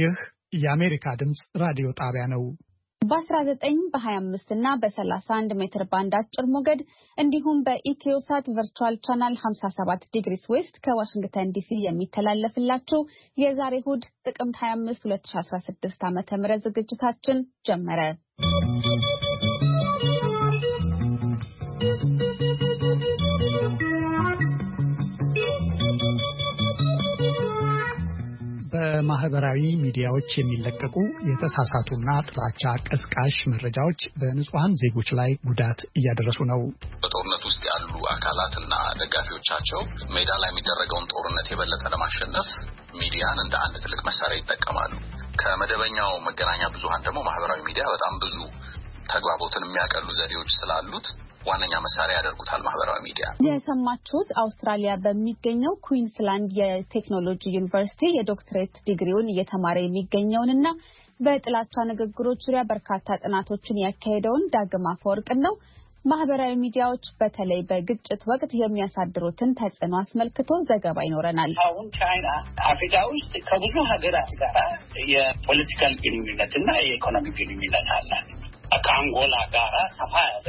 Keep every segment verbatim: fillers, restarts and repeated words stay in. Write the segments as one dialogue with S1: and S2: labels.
S1: ይህ የአሜሪካ ድምጽ ራዲዮ ጣቢያ ነው።
S2: በ19 በ25 እና በ31 ሜትር ባንድ አጭር ሞገድ እንዲሁም በኢትዮሳት ቨርቹዋል ቻናል ሃምሳ ሰባት ዲግሪስ ዌስት ከዋሽንግተን ዲሲ የሚተላለፍላችሁ የዛሬ እሁድ ጥቅምት ሃያ አምስት ሁለት ሺህ አስራ ስድስት ዓመተ ምህረት ዝግጅታችን ጀመረ።
S1: በማህበራዊ ሚዲያዎች የሚለቀቁ የተሳሳቱና ጥላቻ ቀስቃሽ መረጃዎች በንጹሃን ዜጎች ላይ ጉዳት እያደረሱ ነው።
S3: በጦርነት ውስጥ ያሉ አካላትና ደጋፊዎቻቸው ሜዳ ላይ የሚደረገውን ጦርነት የበለጠ ለማሸነፍ ሚዲያን እንደ አንድ ትልቅ መሳሪያ ይጠቀማሉ። ከመደበኛው መገናኛ ብዙሃን ደግሞ ማህበራዊ ሚዲያ በጣም ብዙ ተግባቦትን የሚያቀሉ ዘዴዎች ስላሉት ዋነኛ መሳሪያ ያደርጉታል ማህበራዊ ሚዲያ።
S2: የሰማችሁት አውስትራሊያ በሚገኘው ኩዊንስላንድ የቴክኖሎጂ ዩኒቨርሲቲ የዶክትሬት ዲግሪውን እየተማረ የሚገኘውንና በጥላቻ ንግግሮች ዙሪያ በርካታ ጥናቶችን ያካሄደውን ዳግም አፈወርቅን ነው። ማህበራዊ ሚዲያዎች በተለይ በግጭት ወቅት የሚያሳድሩትን ተጽዕኖ አስመልክቶ ዘገባ ይኖረናል።
S4: አሁን ቻይና አፍሪካ ውስጥ ከብዙ ሀገራት ጋር የፖለቲካል ግንኙነትና የኢኮኖሚ ግንኙነት አላት። ከአንጎላ ጋራ ሰፋ ያለ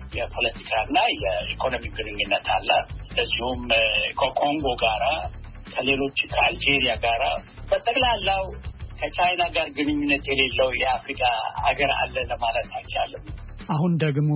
S4: የፖለቲካና የኢኮኖሚ ግንኙነት አለ። ለዚሁም ከኮንጎ ጋራ ከሌሎች ከአልጄሪያ ጋራ በጠቅላላው ከቻይና ጋር ግንኙነት የሌለው የአፍሪካ ሀገር አለ ለማለት አይቻልም።
S1: አሁን ደግሞ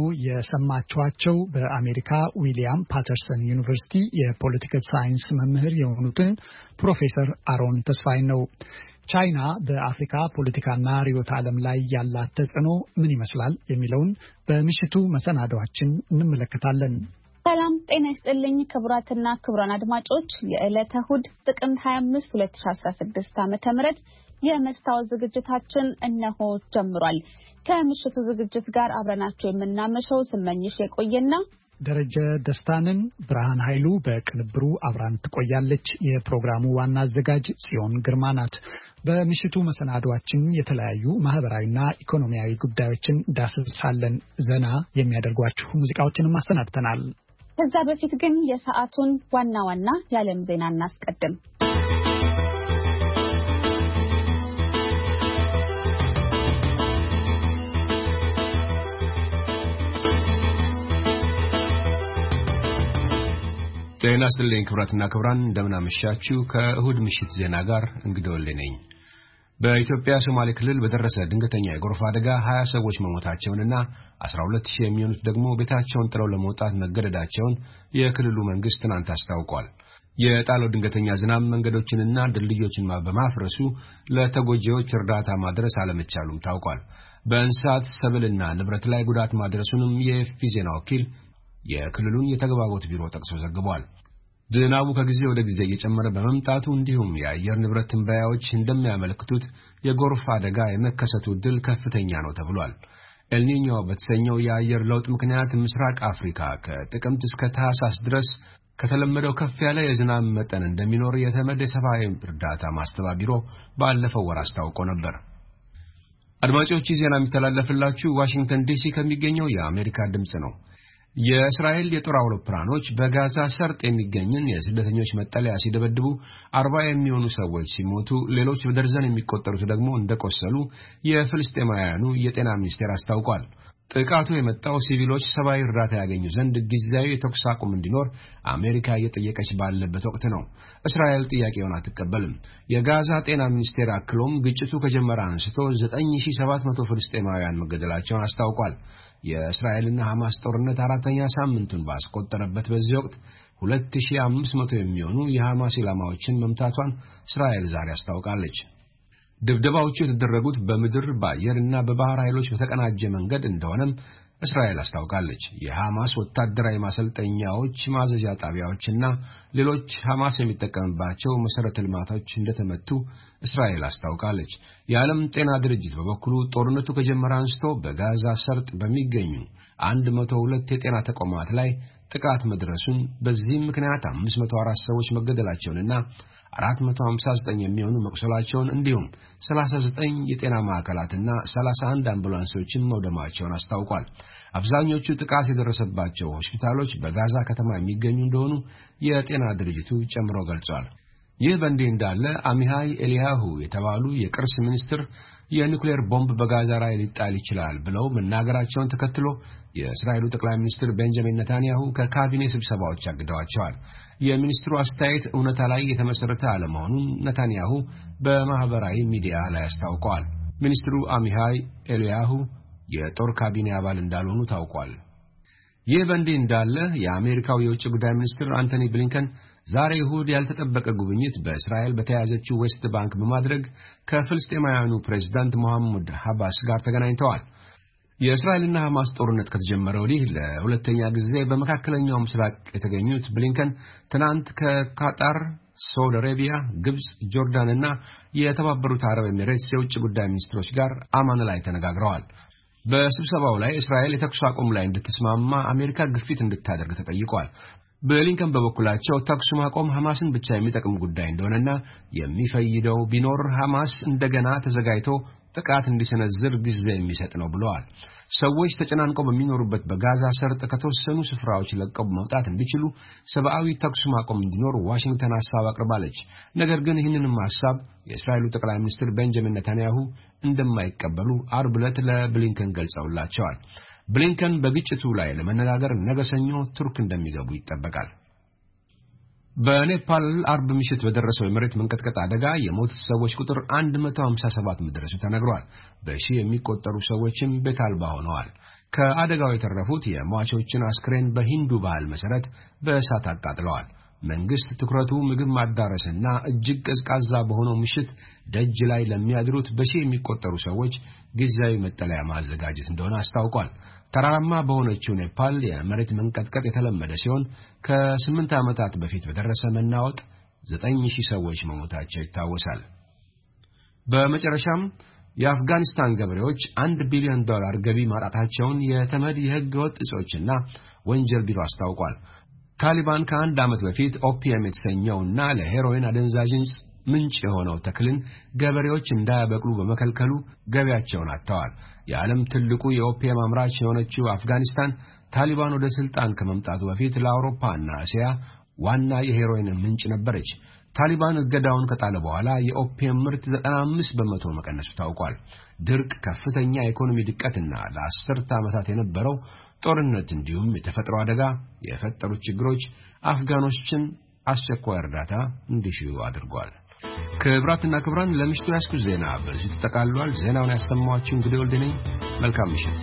S1: የሰማችኋቸው በአሜሪካ ዊሊያም ፓተርሰን ዩኒቨርሲቲ የፖለቲካል ሳይንስ መምህር የሆኑትን ፕሮፌሰር አሮን ተስፋዬን ነው። ቻይና በአፍሪካ ፖለቲካና ርዕዮተ ዓለም ላይ ያላት ተጽዕኖ ምን ይመስላል የሚለውን በምሽቱ መሰናዷችን እንመለከታለን።
S2: ሰላም ጤና ይስጥልኝ ክቡራትና ክቡራን አድማጮች፣ የዕለተ እሁድ ጥቅምት ሃያ አምስት ሁለት ሺህ አስራ ስድስት ዓመተ ምህረት የመስታወት ዝግጅታችን እነሆ ጀምሯል። ከምሽቱ ዝግጅት ጋር አብረናችሁ የምናመሸው ስመኝሽ የቆየና
S1: ደረጀ ደስታንን። ብርሃን ኃይሉ በቅንብሩ አብራን ትቆያለች። የፕሮግራሙ ዋና አዘጋጅ ጽዮን ግርማ ናት። በምሽቱ መሰናዷችን የተለያዩ ማህበራዊና ኢኮኖሚያዊ ጉዳዮችን ዳስሳለን። ዘና የሚያደርጓችሁ ሙዚቃዎችንም አሰናድተናል።
S2: ከዛ በፊት ግን የሰዓቱን ዋና ዋና የዓለም ዜና እናስቀድም።
S5: ጤና ይስጥልኝ ክቡራትና ክቡራን፣ እንደምን አመሻችሁ። ከእሁድ ምሽት ዜና ጋር እንግዶልኝ ነኝ። በኢትዮጵያ ሶማሌ ክልል በደረሰ ድንገተኛ የጎርፍ አደጋ ሀያ ሰዎች መሞታቸውንና አስራ ሁለት ሺህ የሚሆኑት ደግሞ ቤታቸውን ጥለው ለመውጣት መገደዳቸውን የክልሉ መንግስት ትናንት አስታውቋል። የጣለው ድንገተኛ ዝናብ መንገዶችንና ድልድዮችን በማፍረሱ ለተጎጂዎች እርዳታ ማድረስ አለመቻሉም ታውቋል። በእንስሳት ሰብልና ንብረት ላይ ጉዳት ማድረሱንም የኤፍፒ ዜና ወኪል የክልሉን የተግባቦት ቢሮ ጠቅሶ ዘግቧል። ዝናቡ ከጊዜ ወደ ጊዜ እየጨመረ በመምጣቱ እንዲሁም የአየር ንብረት ትንበያዎች እንደሚያመለክቱት የጎርፍ አደጋ የመከሰቱ ዕድል ከፍተኛ ነው ተብሏል። ኤልኒኞ በተሰኘው የአየር ለውጥ ምክንያት ምስራቅ አፍሪካ ከጥቅምት እስከ ታህሳስ ድረስ ከተለመደው ከፍ ያለ የዝናብ መጠን እንደሚኖር የተመድ የሰብአዊ እርዳታ ማስተባበሪያ ቢሮ ባለፈው ወር አስታውቆ ነበር። አድማጮች፣ ዜና የሚተላለፍላችሁ ዋሽንግተን ዲሲ ከሚገኘው የአሜሪካ ድምጽ ነው። የእስራኤል የጦር አውሮፕላኖች በጋዛ ሰርጥ የሚገኙን የስደተኞች መጠለያ ሲደበድቡ አርባ የሚሆኑ ሰዎች ሲሞቱ ሌሎች በደርዘን የሚቆጠሩት ደግሞ እንደቆሰሉ የፍልስጤማውያኑ የጤና ሚኒስቴር አስታውቋል። ጥቃቱ የመጣው ሲቪሎች ሰብአዊ እርዳታ ያገኙ ዘንድ ጊዜያዊ የተኩስ አቁም እንዲኖር አሜሪካ እየጠየቀች ባለበት ወቅት ነው። እስራኤል ጥያቄውን አትቀበልም። የጋዛ ጤና ሚኒስቴር አክሎም ግጭቱ ከጀመረ አንስቶ ዘጠኝ ሺህ ሰባት መቶ ፍልስጤማውያን መገደላቸውን አስታውቋል። የእስራኤልና ሐማስ ጦርነት አራተኛ ሳምንቱን ባስቆጠረበት በዚህ ወቅት ሁለት ሺህ አምስት መቶ የሚሆኑ የሐማስ ኢላማዎችን መምታቷን እስራኤል ዛሬ አስታውቃለች። ድብደባዎቹ የተደረጉት በምድር በአየርና በባህር ኃይሎች በተቀናጀ መንገድ እንደሆነም እስራኤል አስታውቃለች። የሐማስ ወታደራዊ ማሰልጠኛዎች፣ ማዘዣ ጣቢያዎችና ሌሎች ሐማስ የሚጠቀምባቸው መሰረተ ልማቶች እንደተመቱ እስራኤል አስታውቃለች። የዓለም ጤና ድርጅት በበኩሉ ጦርነቱ ከጀመረ አንስቶ በጋዛ ሰርጥ በሚገኙ አንድ መቶ ሁለት የጤና ተቋማት ላይ ጥቃት መድረሱን፣ በዚህም ምክንያት አምስት መቶ አራት ሰዎች መገደላቸውንና አራት መቶ ሃምሳ ዘጠኝ የሚሆኑ መቁሰላቸውን እንዲሁም ሰላሳ ዘጠኝ የጤና ማዕከላትና ሰላሳ አንድ አምቡላንሶችን መውደማቸውን አስታውቋል። አብዛኞቹ ጥቃት የደረሰባቸው ሆስፒታሎች በጋዛ ከተማ የሚገኙ እንደሆኑ የጤና ድርጅቱ ጨምሮ ገልጿል። ይህ በእንዲህ እንዳለ አሚሃይ ኤሊያሁ የተባሉ የቅርስ ሚኒስትር የኒውክሌር ቦምብ በጋዛ ላይ ሊጣል ይችላል ብለው መናገራቸውን ተከትሎ የእስራኤሉ ጠቅላይ ሚኒስትር ቤንጃሚን ኔታንያሁ ከካቢኔ ስብሰባዎች አግደዋቸዋል። የሚኒስትሩ አስተያየት እውነታ ላይ የተመሰረተ አለመሆኑን ኔታንያሁ በማህበራዊ ሚዲያ ላይ አስታውቀዋል። ሚኒስትሩ አሚሃይ ኤሊያሁ የጦር ካቢኔ አባል እንዳልሆኑ ታውቋል። ይህ በእንዲህ እንዳለ የአሜሪካው የውጭ ጉዳይ ሚኒስትር አንቶኒ ብሊንከን ዛሬ እሁድ ያልተጠበቀ ጉብኝት በእስራኤል በተያዘችው ዌስት ባንክ በማድረግ ከፍልስጤማውያኑ ፕሬዝዳንት መሐመድ አባስ ጋር ተገናኝተዋል። የእስራኤልና ሐማስ ጦርነት ከተጀመረ ወዲህ ለሁለተኛ ጊዜ በመካከለኛው ምስራቅ የተገኙት ብሊንከን ትናንት ከካታር፣ ሳውዲ አረቢያ፣ ግብጽ፣ ጆርዳንና የተባበሩት አረብ ኤሚሬትስ የውጭ ጉዳይ ሚኒስትሮች ጋር አማን ላይ ተነጋግረዋል። በስብሰባው ላይ እስራኤል የተኩስ አቁም ላይ እንድትስማማ አሜሪካ ግፊት እንድታደርግ ተጠይቋል። ብሊንከን በበኩላቸው ተኩስ ማቆም ሐማስን ብቻ የሚጠቅም ጉዳይ እንደሆነና የሚፈይደው ቢኖር ሐማስ እንደገና ተዘጋጅቶ ጥቃት እንዲሰነዝር ጊዜ የሚሰጥ ነው ብለዋል። ሰዎች ተጨናንቀው በሚኖሩበት በጋዛ ሰርጥ ከተወሰኑ ስፍራዎች ለቀው መውጣት እንዲችሉ ሰብአዊ ተኩስ ማቆም እንዲኖር ዋሽንግተን ሐሳብ አቅርባለች። ነገር ግን ይህንንም ሐሳብ የእስራኤሉ ጠቅላይ ሚኒስትር ቤንጃሚን ኔታንያሁ እንደማይቀበሉ አርብ ዕለት ለብሊንከን ገልጸውላቸዋል። ብሊንከን በግጭቱ ላይ ለመነጋገር ነገ ሰኞ ቱርክ እንደሚገቡ ይጠበቃል። በኔፓል አርብ ምሽት በደረሰው የመሬት መንቀጥቀጥ አደጋ የሞቱት ሰዎች ቁጥር አንድ መቶ ሃምሳ ሰባት መድረሱ ተነግሯል። በሺህ የሚቆጠሩ ሰዎችም ቤት አልባ ሆነዋል። ከአደጋው የተረፉት የሟቾችን አስክሬን በሂንዱ ባህል መሰረት በእሳት አቃጥለዋል። መንግስት ትኩረቱ ምግብ ማዳረስና እጅግ ቀዝቃዛ በሆነው ምሽት ደጅ ላይ ለሚያድሩት በሺህ የሚቆጠሩ ሰዎች ጊዜያዊ መጠለያ ማዘጋጀት እንደሆነ አስታውቋል። ተራራማ በሆነችው ኔፓል የመሬት መንቀጥቀጥ የተለመደ ሲሆን ከስምንት ዓመታት በፊት በደረሰ መናወጥ ዘጠኝ ሺህ ሰዎች መሞታቸው ይታወሳል። በመጨረሻም የአፍጋኒስታን ገበሬዎች አንድ ቢሊዮን ዶላር ገቢ ማጣታቸውን የተመድ የሕገ ወጥ እጾችና ወንጀል ቢሮ አስታውቋል። ታሊባን ከአንድ ዓመት በፊት ኦፒየም የተሰኘውና ለሄሮይን አደንዛዥ ምንጭ የሆነው ተክልን ገበሬዎች እንዳያበቅሉ በመከልከሉ ገቢያቸውን አጥተዋል። የዓለም ትልቁ የኦፒየም አምራች የሆነችው አፍጋኒስታን ታሊባን ወደ ስልጣን ከመምጣቱ በፊት ለአውሮፓና እስያ ዋና የሄሮይን ምንጭ ነበረች። ታሊባን እገዳውን ከጣለ በኋላ የኦፒየም ምርት ዘጠና አምስት በመቶ መቀነሱ ታውቋል። ድርቅ፣ ከፍተኛ የኢኮኖሚ ድቀትና ለአስርተ ዓመታት የነበረው ጦርነት እንዲሁም የተፈጥሮ አደጋ የፈጠሩት ችግሮች አፍጋኖችን አስቸኳይ እርዳታ እንዲሹ አድርጓል። ክብራትና ክብራን ለምሽቱ ያስኩት ዜና በዚህ ተጠቃልሏል። ዜናውን ያሰማኋችሁ እንግዲህ ወልዴ ነኝ። መልካም ምሽት።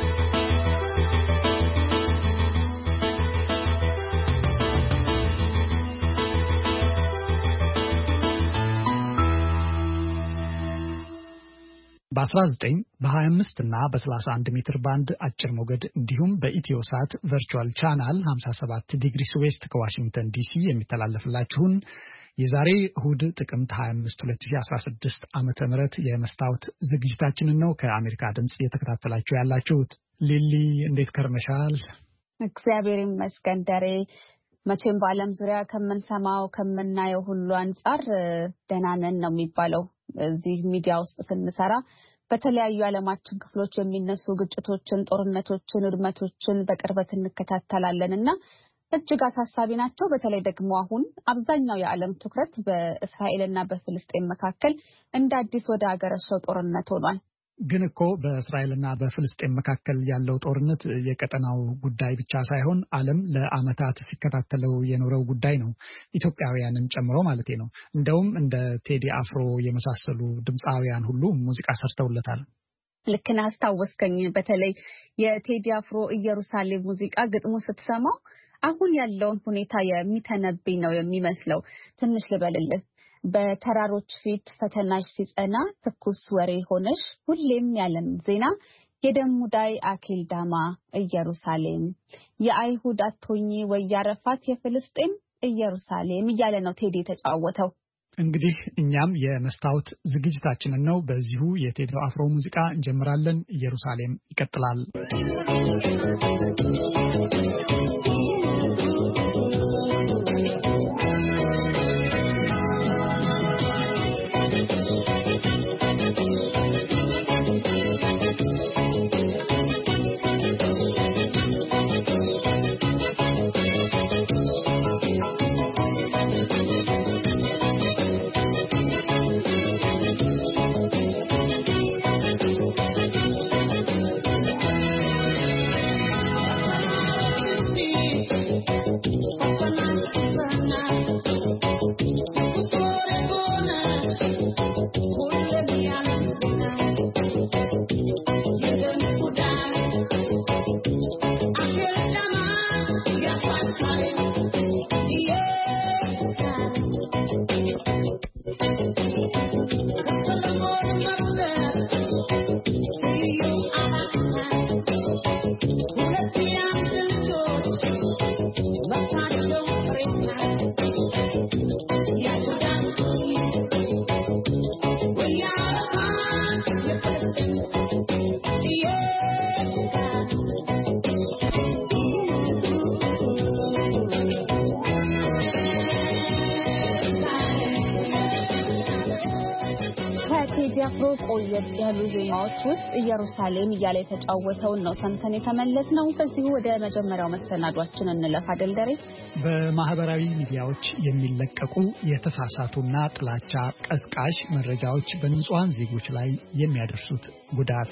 S1: በ19 በ25 እና በ31 ሜትር ባንድ አጭር ሞገድ እንዲሁም በኢትዮሳት ቨርቹዋል ቻናል ሃምሳ ሰባት ዲግሪስ ዌስት ከዋሽንግተን ዲሲ የሚተላለፍላችሁን የዛሬ እሁድ ጥቅምት ሃያ አምስት ሁለት ሺህ አስራ ስድስት ዓመተ ምህረት የመስታወት ዝግጅታችንን ነው ከአሜሪካ ድምጽ እየተከታተላችሁ ያላችሁት። ሊሊ እንዴት ከርመሻል?
S2: እግዚአብሔር ይመስገን ደሬ። መቼም በዓለም ዙሪያ ከምንሰማው ከምናየው ሁሉ አንጻር ደህና ነን ነው የሚባለው። እዚህ ሚዲያ ውስጥ ስንሰራ በተለያዩ ዓለማችን ክፍሎች የሚነሱ ግጭቶችን፣ ጦርነቶችን፣ ውድመቶችን በቅርበት እንከታተላለንና እጅግ አሳሳቢ ናቸው። በተለይ ደግሞ አሁን አብዛኛው የዓለም ትኩረት በእስራኤልና በፍልስጤም መካከል እንደ አዲስ ወደ አገረሸው ጦርነት ሆኗል።
S1: ግን እኮ በእስራኤልና በፍልስጤም መካከል ያለው ጦርነት የቀጠናው ጉዳይ ብቻ ሳይሆን ዓለም ለዓመታት ሲከታተለው የኖረው ጉዳይ ነው፣ ኢትዮጵያውያንን ጨምሮ ማለት ነው። እንደውም እንደ ቴዲ አፍሮ የመሳሰሉ ድምፃውያን ሁሉ ሙዚቃ ሰርተውለታል።
S2: ልክ ነህ፣ አስታወስከኝ። በተለይ የቴዲ አፍሮ ኢየሩሳሌም ሙዚቃ ግጥሙ ስትሰማው አሁን ያለውን ሁኔታ የሚተነብይ ነው የሚመስለው። ትንሽ ልበልልህ። በተራሮች ፊት ፈተናሽ ሲጸና ትኩስ ወሬ ሆነሽ ሁሌም ያለም ዜና የደም ሙዳይ አኬልዳማ ኢየሩሳሌም የአይሁድ አትሆኚ ወያረፋት የፍልስጤም ኢየሩሳሌም እያለ ነው ቴዲ የተጫወተው።
S1: እንግዲህ እኛም የመስታወት ዝግጅታችንን ነው በዚሁ የቴዲ አፍሮ ሙዚቃ እንጀምራለን። ኢየሩሳሌም ይቀጥላል።
S2: አፍሮ ቆየት ያሉ ዜማዎች ውስጥ ኢየሩሳሌም እያለ የተጫወተውን ነው ሰምተን የተመለስነው። በዚሁ ወደ መጀመሪያው መሰናዷችን እንለፍ። አደልደሬ
S1: በማህበራዊ ሚዲያዎች የሚለቀቁ የተሳሳቱና ጥላቻ ቀስቃሽ መረጃዎች በንጹሃን ዜጎች ላይ የሚያደርሱት ጉዳት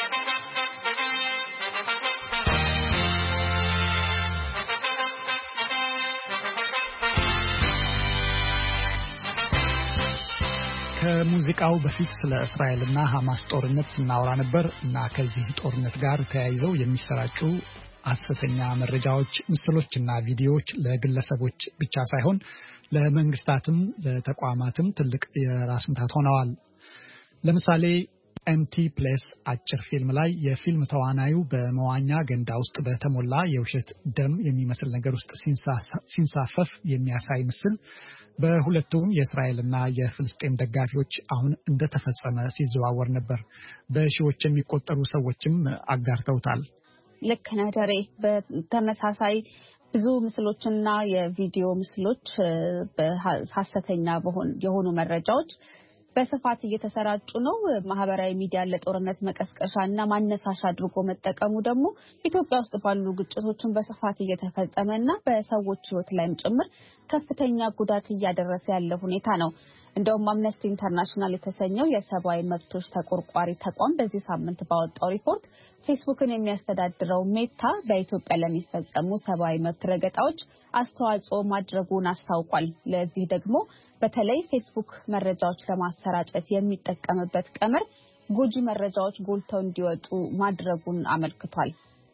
S1: ከሙዚቃው በፊት ስለ እስራኤልና ሐማስ ጦርነት ስናወራ ነበር እና ከዚህ ጦርነት ጋር ተያይዘው የሚሰራጩ ሐሰተኛ መረጃዎች፣ ምስሎችና ቪዲዮዎች ለግለሰቦች ብቻ ሳይሆን ለመንግስታትም ለተቋማትም ትልቅ የራስ ምታት ሆነዋል። ለምሳሌ ኤምቲ ፕሌስ አጭር ፊልም ላይ የፊልም ተዋናዩ በመዋኛ ገንዳ ውስጥ በተሞላ የውሸት ደም የሚመስል ነገር ውስጥ ሲንሳፈፍ የሚያሳይ ምስል በሁለቱም የእስራኤልና የፍልስጤም ደጋፊዎች አሁን እንደተፈጸመ ሲዘዋወር ነበር። በሺዎች የሚቆጠሩ ሰዎችም አጋርተውታል።
S2: ልክ ነህ ደሬ። በተመሳሳይ ብዙ ምስሎችና የቪዲዮ ምስሎች በሐሰተኛ የሆኑ መረጃዎች በስፋት እየተሰራጩ ነው። ማህበራዊ ሚዲያ ለጦርነት መቀስቀሻና ማነሳሻ አድርጎ መጠቀሙ ደግሞ ኢትዮጵያ ውስጥ ባሉ ግጭቶችን በስፋት እየተፈጸመና በሰዎች ሕይወት ላይም ጭምር ከፍተኛ ጉዳት እያደረሰ ያለ ሁኔታ ነው። እንደውም አምነስቲ ኢንተርናሽናል የተሰኘው የሰብአዊ መብቶች ተቆርቋሪ ተቋም በዚህ ሳምንት ባወጣው ሪፖርት ፌስቡክን የሚያስተዳድረው ሜታ በኢትዮጵያ ለሚፈጸሙ ሰብአዊ መብት ረገጣዎች አስተዋጽኦ ማድረጉን አስታውቋል። ለዚህ ደግሞ በተለይ ፌስቡክ መረጃዎች ለማሰራጨት የሚጠቀምበት ቀመር ጎጂ መረጃዎች ጎልተው እንዲወጡ ማድረጉን አመልክቷል።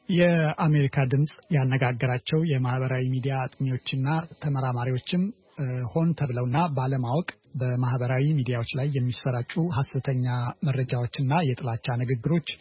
S1: የአሜሪካ ድምጽ ያነጋገራቸው የማህበራዊ ሚዲያ አጥኚዎችና ተመራማሪዎችም ሆን ተብለውና ባለማወቅ በማህበራዊ ሚዲያዎች ላይ የሚሰራጩ ሐሰተኛ መረጃዎችና የጥላቻ ንግግሮች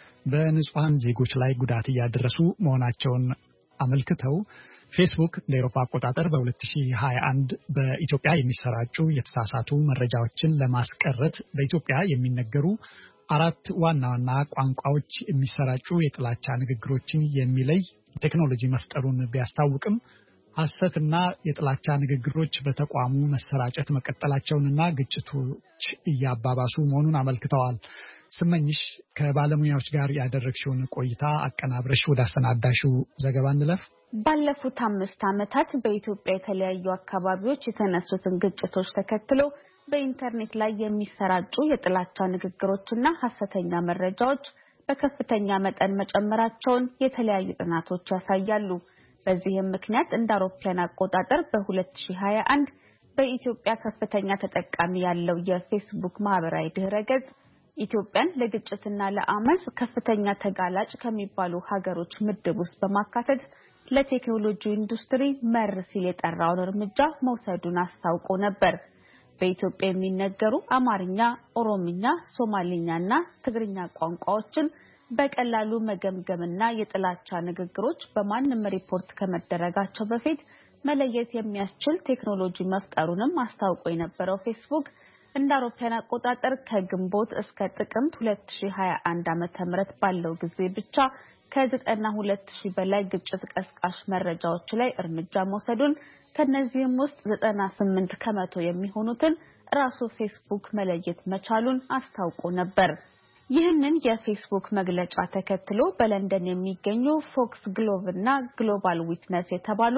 S1: በንጹሃን ዜጎች ላይ ጉዳት እያደረሱ መሆናቸውን አመልክተው ፌስቡክ ለአውሮፓ አቆጣጠር በሁለት ሺህ ሃያ አንድ በኢትዮጵያ የሚሰራጩ የተሳሳቱ መረጃዎችን ለማስቀረት በኢትዮጵያ የሚነገሩ አራት ዋና ዋና ቋንቋዎች የሚሰራጩ የጥላቻ ንግግሮችን የሚለይ ቴክኖሎጂ መፍጠሩን ቢያስታውቅም ሐሰትና የጥላቻ ንግግሮች በተቋሙ መሰራጨት መቀጠላቸውንና ግጭቶች እያባባሱ መሆኑን አመልክተዋል። ስመኝሽ ከባለሙያዎች ጋር ያደረግሽውን ቆይታ አቀናብረሽ ወደ አሰናዳሽው ዘገባ እንለፍ።
S2: ባለፉት አምስት ዓመታት በኢትዮጵያ የተለያዩ አካባቢዎች የተነሱትን ግጭቶች ተከትሎ በኢንተርኔት ላይ የሚሰራጩ የጥላቻ ንግግሮችና ሐሰተኛ መረጃዎች በከፍተኛ መጠን መጨመራቸውን የተለያዩ ጥናቶች ያሳያሉ። በዚህም ምክንያት እንደ አውሮፓውያን አቆጣጠር በሁለት ሺህ ሃያ አንድ በኢትዮጵያ ከፍተኛ ተጠቃሚ ያለው የፌስቡክ ማህበራዊ ድህረገጽ ኢትዮጵያን ለግጭትና ለአመጽ ከፍተኛ ተጋላጭ ከሚባሉ ሀገሮች ምድብ ውስጥ በማካተት ለቴክኖሎጂ ኢንዱስትሪ መር ሲል የጠራውን እርምጃ መውሰዱን አስታውቆ ነበር። በኢትዮጵያ የሚነገሩ አማርኛ፣ ኦሮምኛ፣ ሶማሊኛና ትግርኛ ቋንቋዎችን በቀላሉ መገምገምና የጥላቻ ንግግሮች በማንም ሪፖርት ከመደረጋቸው በፊት መለየት የሚያስችል ቴክኖሎጂ መፍጠሩንም አስታውቆ የነበረው ፌስቡክ እንደ አውሮፓውያን አቆጣጠር ከግንቦት እስከ ጥቅምት ሁለት ሺህ ሃያ አንድ ዓመተ ምህረት ባለው ጊዜ ብቻ ከዘጠና ሁለት ሺህ በላይ ግጭት ቀስቃሽ መረጃዎች ላይ እርምጃ መውሰዱን ከነዚህም ውስጥ ዘጠና ስምንት ከመቶ የሚሆኑትን ራሱ ፌስቡክ መለየት መቻሉን አስታውቆ ነበር። ይህንን የፌስቡክ መግለጫ ተከትሎ በለንደን የሚገኙ ፎክስ ግሎቭ እና ግሎባል ዊትነስ የተባሉ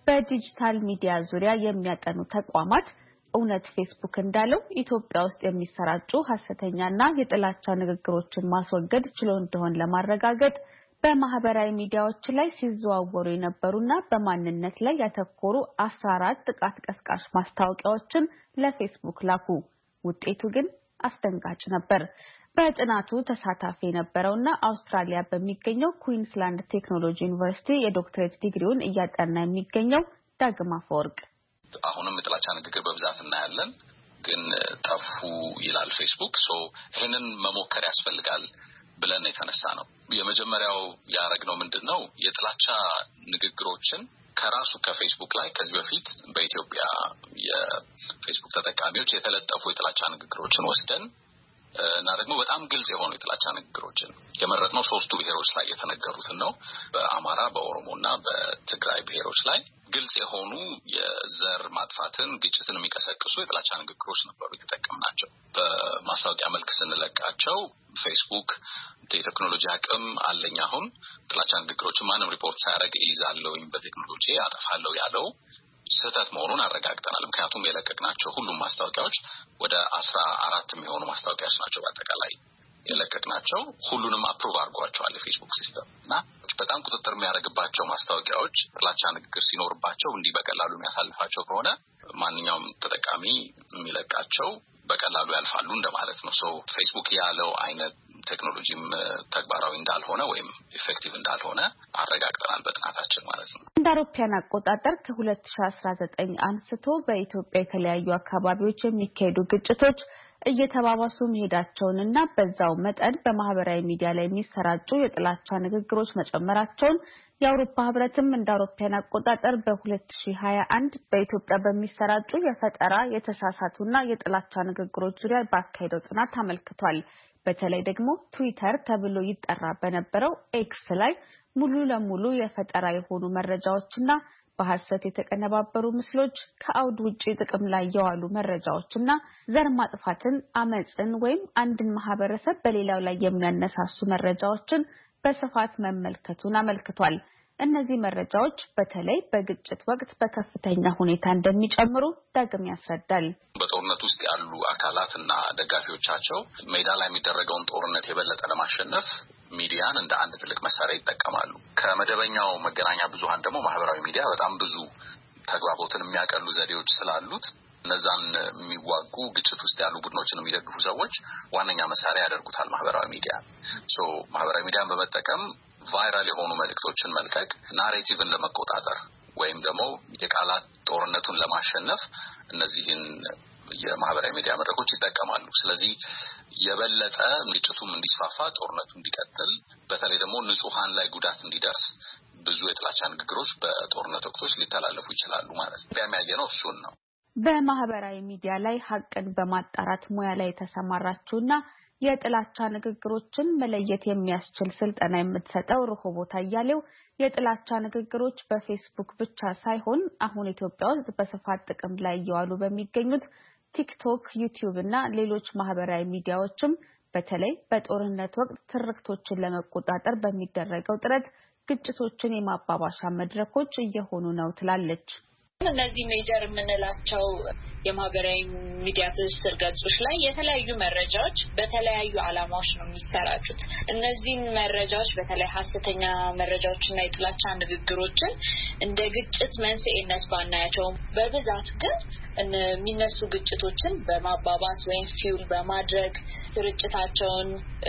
S2: በዲጂታል ሚዲያ ዙሪያ የሚያጠኑ ተቋማት እውነት ፌስቡክ እንዳለው ኢትዮጵያ ውስጥ የሚሰራጩ ሐሰተኛና የጥላቻ ንግግሮችን ማስወገድ ችሎ እንደሆነ ለማረጋገጥ በማህበራዊ ሚዲያዎች ላይ ሲዘዋወሩ የነበሩና በማንነት ላይ ያተኮሩ አስራ አራት ጥቃት ቀስቃሽ ማስታወቂያዎችን ለፌስቡክ ላኩ። ውጤቱ ግን አስደንጋጭ ነበር። በጥናቱ ተሳታፊ የነበረውና አውስትራሊያ በሚገኘው ኩዊንስላንድ ቴክኖሎጂ ዩኒቨርሲቲ የዶክትሬት ዲግሪውን እያጠና የሚገኘው ዳግማ ፈወርቅ
S3: አሁንም የጥላቻ ንግግር በብዛት እናያለን፣ ግን ጠፉ ይላል ፌስቡክ። ሶ ይሄንን መሞከር ያስፈልጋል ብለን የተነሳ ነው። የመጀመሪያው ያረግነው ምንድነው የጥላቻ ንግግሮችን ከራሱ ከፌስቡክ ላይ ከዚህ በፊት በኢትዮጵያ የፌስቡክ ተጠቃሚዎች የተለጠፉ የጥላቻ ንግግሮችን ወስደን እና ደግሞ በጣም ግልጽ የሆኑ የጥላቻ ንግግሮችን የመረጥነው ሶስቱ ብሔሮች ላይ የተነገሩትን ነው። በአማራ በኦሮሞና በትግራይ ብሔሮች ላይ ግልጽ የሆኑ የዘር ማጥፋትን ግጭትን የሚቀሰቅሱ የጥላቻ ንግግሮች ነበሩ የተጠቀምናቸው። በማስታወቂያ መልክ ስንለቃቸው ፌስቡክ የቴክኖሎጂ አቅም አለኝ አሁን ጥላቻ ንግግሮችን ማንም ሪፖርት ሳያደርግ ይዛለውኝ በቴክኖሎጂ አጠፋለሁ ያለው ስህተት መሆኑን አረጋግጠናል። ምክንያቱም የለቀቅናቸው ሁሉም ማስታወቂያዎች ወደ አስራ አራት የሚሆኑ ማስታወቂያዎች ናቸው በአጠቃላይ የለቀቅናቸው። ሁሉንም አፕሩቭ አድርጓቸዋል የፌስቡክ ሲስተም እና በጣም ቁጥጥር የሚያደርግባቸው ማስታወቂያዎች ጥላቻ ንግግር ሲኖርባቸው እንዲህ በቀላሉ የሚያሳልፋቸው ከሆነ ማንኛውም ተጠቃሚ የሚለቃቸው በቀላሉ ያልፋሉ እንደማለት ነው። ሶ ፌስቡክ ያለው አይነት ቴክኖሎጂም ተግባራዊ እንዳልሆነ ወይም ኢፌክቲቭ እንዳልሆነ አረጋግጠናል በጥናታችን ማለት ነው።
S2: እንደ አውሮፓውያን አቆጣጠር ከሁለት ሺህ አስራ ዘጠኝ አንስቶ በኢትዮጵያ የተለያዩ አካባቢዎች የሚካሄዱ ግጭቶች እየተባባሱ መሄዳቸውንና በዛው መጠን በማህበራዊ ሚዲያ ላይ የሚሰራጩ የጥላቻ ንግግሮች መጨመራቸውን የአውሮፓ ህብረትም እንደ አውሮፓውያን አቆጣጠር በሁለት ሺህ ሀያ አንድ በኢትዮጵያ በሚሰራጩ የፈጠራ የተሳሳቱና የጥላቻ ንግግሮች ዙሪያ ባካሄደው ጥናት አመልክቷል። በተለይ ደግሞ ትዊተር ተብሎ ይጠራ በነበረው ኤክስ ላይ ሙሉ ለሙሉ የፈጠራ የሆኑ መረጃዎችና በሐሰት የተቀነባበሩ ምስሎች ከአውድ ውጪ ጥቅም ላይ የዋሉ መረጃዎችና ዘር ማጥፋትን፣ አመጽን ወይም አንድን ማህበረሰብ በሌላው ላይ የሚያነሳሱ መረጃዎችን በስፋት መመልከቱን አመልክቷል። እነዚህ መረጃዎች በተለይ በግጭት ወቅት በከፍተኛ ሁኔታ እንደሚጨምሩ ዳግም ያስረዳል።
S3: በጦርነት ውስጥ ያሉ አካላትና ደጋፊዎቻቸው ሜዳ ላይ የሚደረገውን ጦርነት የበለጠ ለማሸነፍ ሚዲያን እንደ አንድ ትልቅ መሳሪያ ይጠቀማሉ። ከመደበኛው መገናኛ ብዙሃን ደግሞ ማህበራዊ ሚዲያ በጣም ብዙ ተግባቦትን የሚያቀሉ ዘዴዎች ስላሉት እነዛን የሚዋጉ ግጭት ውስጥ ያሉ ቡድኖችን የሚደግፉ ሰዎች ዋነኛ መሳሪያ ያደርጉታል ማህበራዊ ሚዲያ። ሶ ማህበራዊ ሚዲያን በመጠቀም ቫይራል የሆኑ መልእክቶችን መልቀቅ ናሬቲቭን ለመቆጣጠር ወይም ደግሞ የቃላት ጦርነቱን ለማሸነፍ እነዚህን የማህበራዊ ሚዲያ መድረኮች ይጠቀማሉ። ስለዚህ የበለጠ ግጭቱም እንዲስፋፋ ጦርነቱ እንዲቀጥል በተለይ ደግሞ ንጹሃን ላይ ጉዳት እንዲደርስ ብዙ የጥላቻ ንግግሮች በጦርነት ወቅቶች ሊተላለፉ ይችላሉ ማለት ነው። የሚያየነው እሱን ነው።
S2: በማህበራዊ ሚዲያ ላይ ሀቅን በማጣራት ሙያ ላይ የተሰማራችውና የጥላቻ ንግግሮችን መለየት የሚያስችል ስልጠና የምትሰጠው ርሆቦት አያሌው የጥላቻ ንግግሮች በፌስቡክ ብቻ ሳይሆን አሁን ኢትዮጵያ ውስጥ በስፋት ጥቅም ላይ እየዋሉ በሚገኙት ቲክቶክ፣ ዩቲዩብ እና ሌሎች ማህበራዊ ሚዲያዎችም በተለይ በጦርነት ወቅት ትርክቶችን ለመቆጣጠር በሚደረገው ጥረት ግጭቶችን የማባባሻ መድረኮች እየሆኑ ነው ትላለች።
S6: እነዚህ ሜጀር የምንላቸው የማህበራዊ ሚዲያ ትስስር ገጾች ላይ የተለያዩ መረጃዎች በተለያዩ ዓላማዎች ነው የሚሰራጩት። እነዚህ መረጃዎች በተለይ ሐሰተኛ መረጃዎችና የጥላቻ ንግግሮችን እንደ ግጭት መንስኤነት ባናያቸው በብዛት ግን የሚነሱ ግጭቶችን በማባባስ ወይም ፊውል በማድረግ ስርጭታቸውን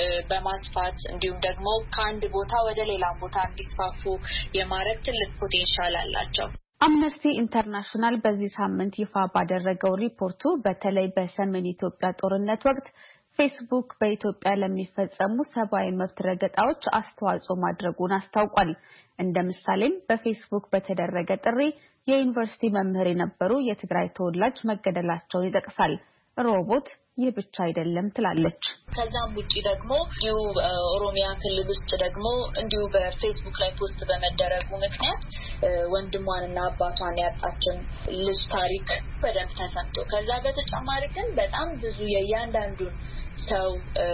S6: በማስፋት እንዲሁም ደግሞ ከአንድ ቦታ ወደ ሌላ ቦታ እንዲስፋፉ የማድረግ ትልቅ ፖቴንሻል አላቸው።
S2: አምነስቲ ኢንተርናሽናል በዚህ ሳምንት ይፋ ባደረገው ሪፖርቱ በተለይ በሰሜን ኢትዮጵያ ጦርነት ወቅት ፌስቡክ በኢትዮጵያ ለሚፈጸሙ ሰብአዊ መብት ረገጣዎች አስተዋጽኦ ማድረጉን አስታውቋል። እንደ ምሳሌም በፌስቡክ በተደረገ ጥሪ የዩኒቨርሲቲ መምህር የነበሩ የትግራይ ተወላጅ መገደላቸውን ይጠቅሳል። ሮቦት ይህ ብቻ አይደለም ትላለች።
S6: ከዛም ውጪ ደግሞ ዲው ኦሮሚያ ክልል ውስጥ ደግሞ እንዲሁ በፌስቡክ ላይ ፖስት በመደረጉ ምክንያት ወንድሟንና አባቷን ያጣችን ልጅ ታሪክ በደንብ ተሰምቶ ከዛ በተጨማሪ ግን በጣም ብዙ የእያንዳንዱን ሰው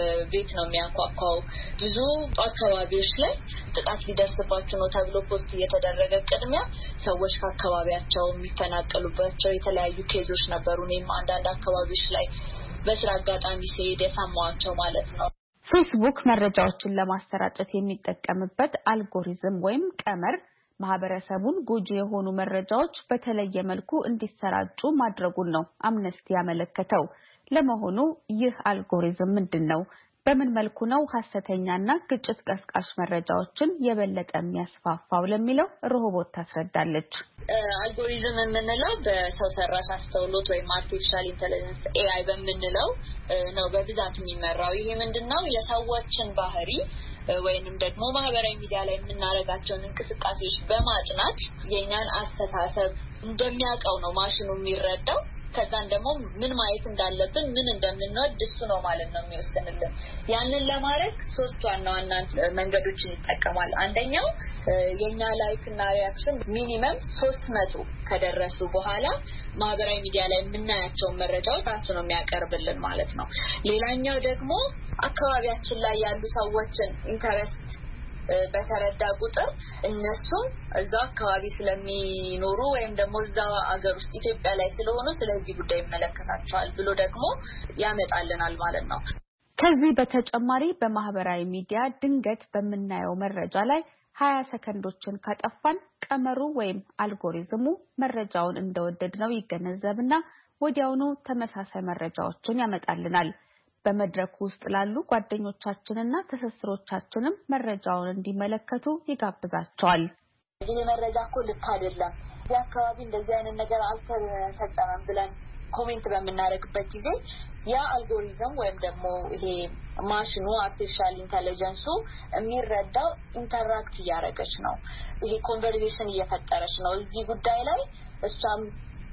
S6: ቤት ነው የሚያንኳኳው። ብዙ አካባቢዎች ላይ ጥቃት ሊደርስባቸው ነው ተብሎ ፖስት እየተደረገ ቅድሚያ ሰዎች ከአካባቢያቸው የሚፈናቀሉባቸው የተለያዩ ኬዞች ነበሩ። እኔም አንዳንድ አካባቢዎች ላይ በስራ አጋጣሚ ሲሄድ የሰማዋቸው ማለት ነው።
S2: ፌስቡክ መረጃዎችን ለማሰራጨት የሚጠቀምበት አልጎሪዝም ወይም ቀመር ማህበረሰቡን ጎጂ የሆኑ መረጃዎች በተለየ መልኩ እንዲሰራጩ ማድረጉን ነው አምነስቲ ያመለከተው። ለመሆኑ ይህ አልጎሪዝም ምንድነው? በምን መልኩ ነው ሐሰተኛና ግጭት ቀስቃሽ መረጃዎችን የበለጠ የሚያስፋፋው ለሚለው ርሆቦት ታስረዳለች።
S6: አልጎሪዝም የምንለው በሰው ሰራሽ አስተውሎት ወይም አርቲፊሻል ኢንተለጀንስ ኤአይ በምንለው ነው በብዛት የሚመራው። ይሄ ምንድነው? የሰዎችን ባህሪ ወይንም ደግሞ ማህበራዊ ሚዲያ ላይ የምናረጋቸውን እንቅስቃሴዎች በማጥናት የኛን አስተሳሰብ እንደሚያውቀው ነው ማሽኑ የሚረዳው። ከዛን ደግሞ ምን ማየት እንዳለብን ምን እንደምንወድ እሱ ነው ማለት ነው የሚወስንልን። ያንን ለማድረግ ሶስት ዋና ዋና መንገዶችን ይጠቀማል። አንደኛው የኛ ላይክ እና ሪአክሽን ሚኒመም ሶስት መቶ ከደረሱ በኋላ ማህበራዊ ሚዲያ ላይ የምናያቸው መረጃዎች ራሱ ነው የሚያቀርብልን ማለት ነው። ሌላኛው ደግሞ አካባቢያችን ላይ ያሉ ሰዎችን ኢንተረስት በተረዳ ቁጥር እነሱ እዛው አካባቢ ስለሚኖሩ ወይም ደግሞ እዛው አገር ውስጥ ኢትዮጵያ ላይ ስለሆኑ ስለዚህ ጉዳይ ይመለከታቸዋል ብሎ ደግሞ ያመጣልናል ማለት ነው።
S2: ከዚህ በተጨማሪ በማህበራዊ ሚዲያ ድንገት በመናየው መረጃ ላይ ሀያ ሰከንዶችን ካጠፋን ቀመሩ ወይም አልጎሪዝሙ መረጃውን እንደወደድነው ይገነዘብና ወዲያውኑ ተመሳሳይ መረጃዎችን ያመጣልናል። በመድረኩ ውስጥ ላሉ ጓደኞቻችንና ተሰስሮቻችንም መረጃውን እንዲመለከቱ ይጋብዛቸዋል።
S6: ይሄ መረጃ እኮ ልክ አይደለም፣ እዚህ አካባቢ እንደዚህ አይነት ነገር አልተፈጸመም ብለን ኮሜንት በምናደርግበት ጊዜ ያ አልጎሪዝም ወይም ደግሞ ይሄ ማሽኑ አርቲፊሻል ኢንተለጀንሱ የሚረዳው ኢንተራክት እያደረገች ነው፣ ይሄ ኮንቨርሴሽን እየፈጠረች ነው እዚህ ጉዳይ ላይ እሷም